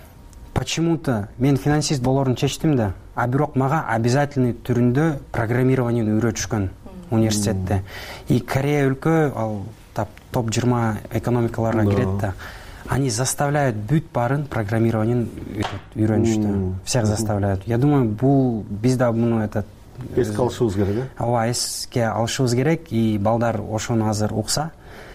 почему-то мен финансист болорун чечтим да, а бирок мага обязательный түрүндө программированияны үйрөтүшкөн университетте. И Корея өлкө ал топ-20 экономикаларга кирет да. Они заставляют бүт барын программированияны үйрөнүштү. Всех заставляют. Я думаю, бул биз да муну эске алышыбыз керек, Ооба, эске алышыбыз керек, и балдар ошону азыр укса,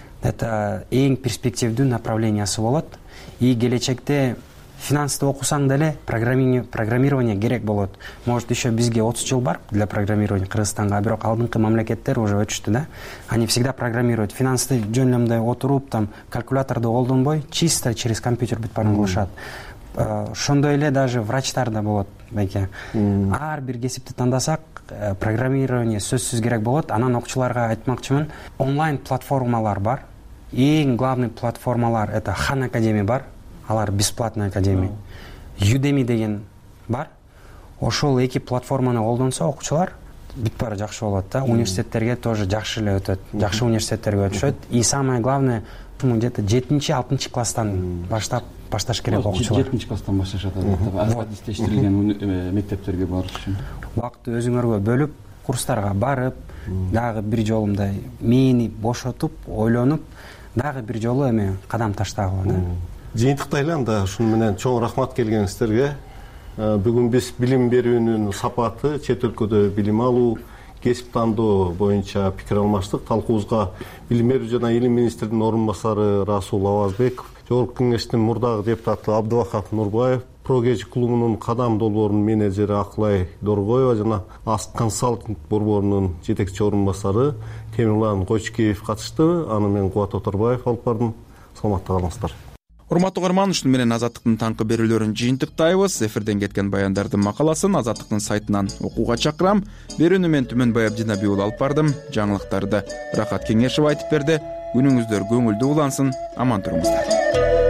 это эң перспективдүү направлениясы болот. И келечекте финансты окусаң деле программирование керек болот. Может, еще бизге 30 жыл бар для программирования Кыргызстанга, бирок алдыңкы мамлекеттер уже өтүштү да. Они всегда программируют. Финансты жөндөмдөй отуруп, там калькуляторду колдонбой, чисто через компьютер бүт барын кылышат. Ошондой эле даже врачтар да болот, байке. Ар бир кесипти тандасак, программирование сөзсүз керек болот. Анан окуучуларга айтмакчымын, онлайн платформалар бар. Эң главный платформалар это Хан Академия бар. Алар бесплатный академия. Udemy деген бар. Ошол эки платформаны колдонсо окуучулар бүт баары жакшы болот да. Университеттерге тоже жакшы эле өтөт. Жакшы университеттерге өтүшөт. И самое главное, где-то 7-6 класстан башташ керек окуучулар. 7 класстан башташат. Адистештирилген мектептерге барыш үчүн. Убакытты өзүңөргө бөлүп, курстарга барып, дагы бир жолу мындай мээни бошотуп, ойлонуп, дагы бир жолу эме кадам таштагыла да. Жыйынтыктайлы анда ушун менен чоң рахмат келгениңиздерге. Бүгүн биз билим берүүнүн сапаты, чет өлкөдө билим алуу, кесип тандоо боюнча пикир алмаштык. Талкуубузга билим берүү жана илим министринин орун басары Расул Авазбеков, Жогорку Кеңештин мурдагы депутаты Абдывахап Нурбаев, Прогеч клубунун Кадам долбоорунун менеджери Акылай Доргоева жана Аст консалтинг борборунун жетекчи орун басары Темирлан Койчукеев катышты. Аны мен Кубат Оторбаев алып бардым. Саламатта калыңыздар. Урматтуу угарман, ушуну менен Азаттыктын таңкы берүүлөрүн жыйынтыктайбыз. Эфирден кеткен баяндардын макаласын Азаттыктын сайтынан окууга чакырам. Берүүнү мен Түмөнбай Абдинабий уулу алып бардым. Жаңылыктарды Рахат Кеңешев айтып берди. Күнүңүздөр көңүлдүү улансын. Аман туруңуздар.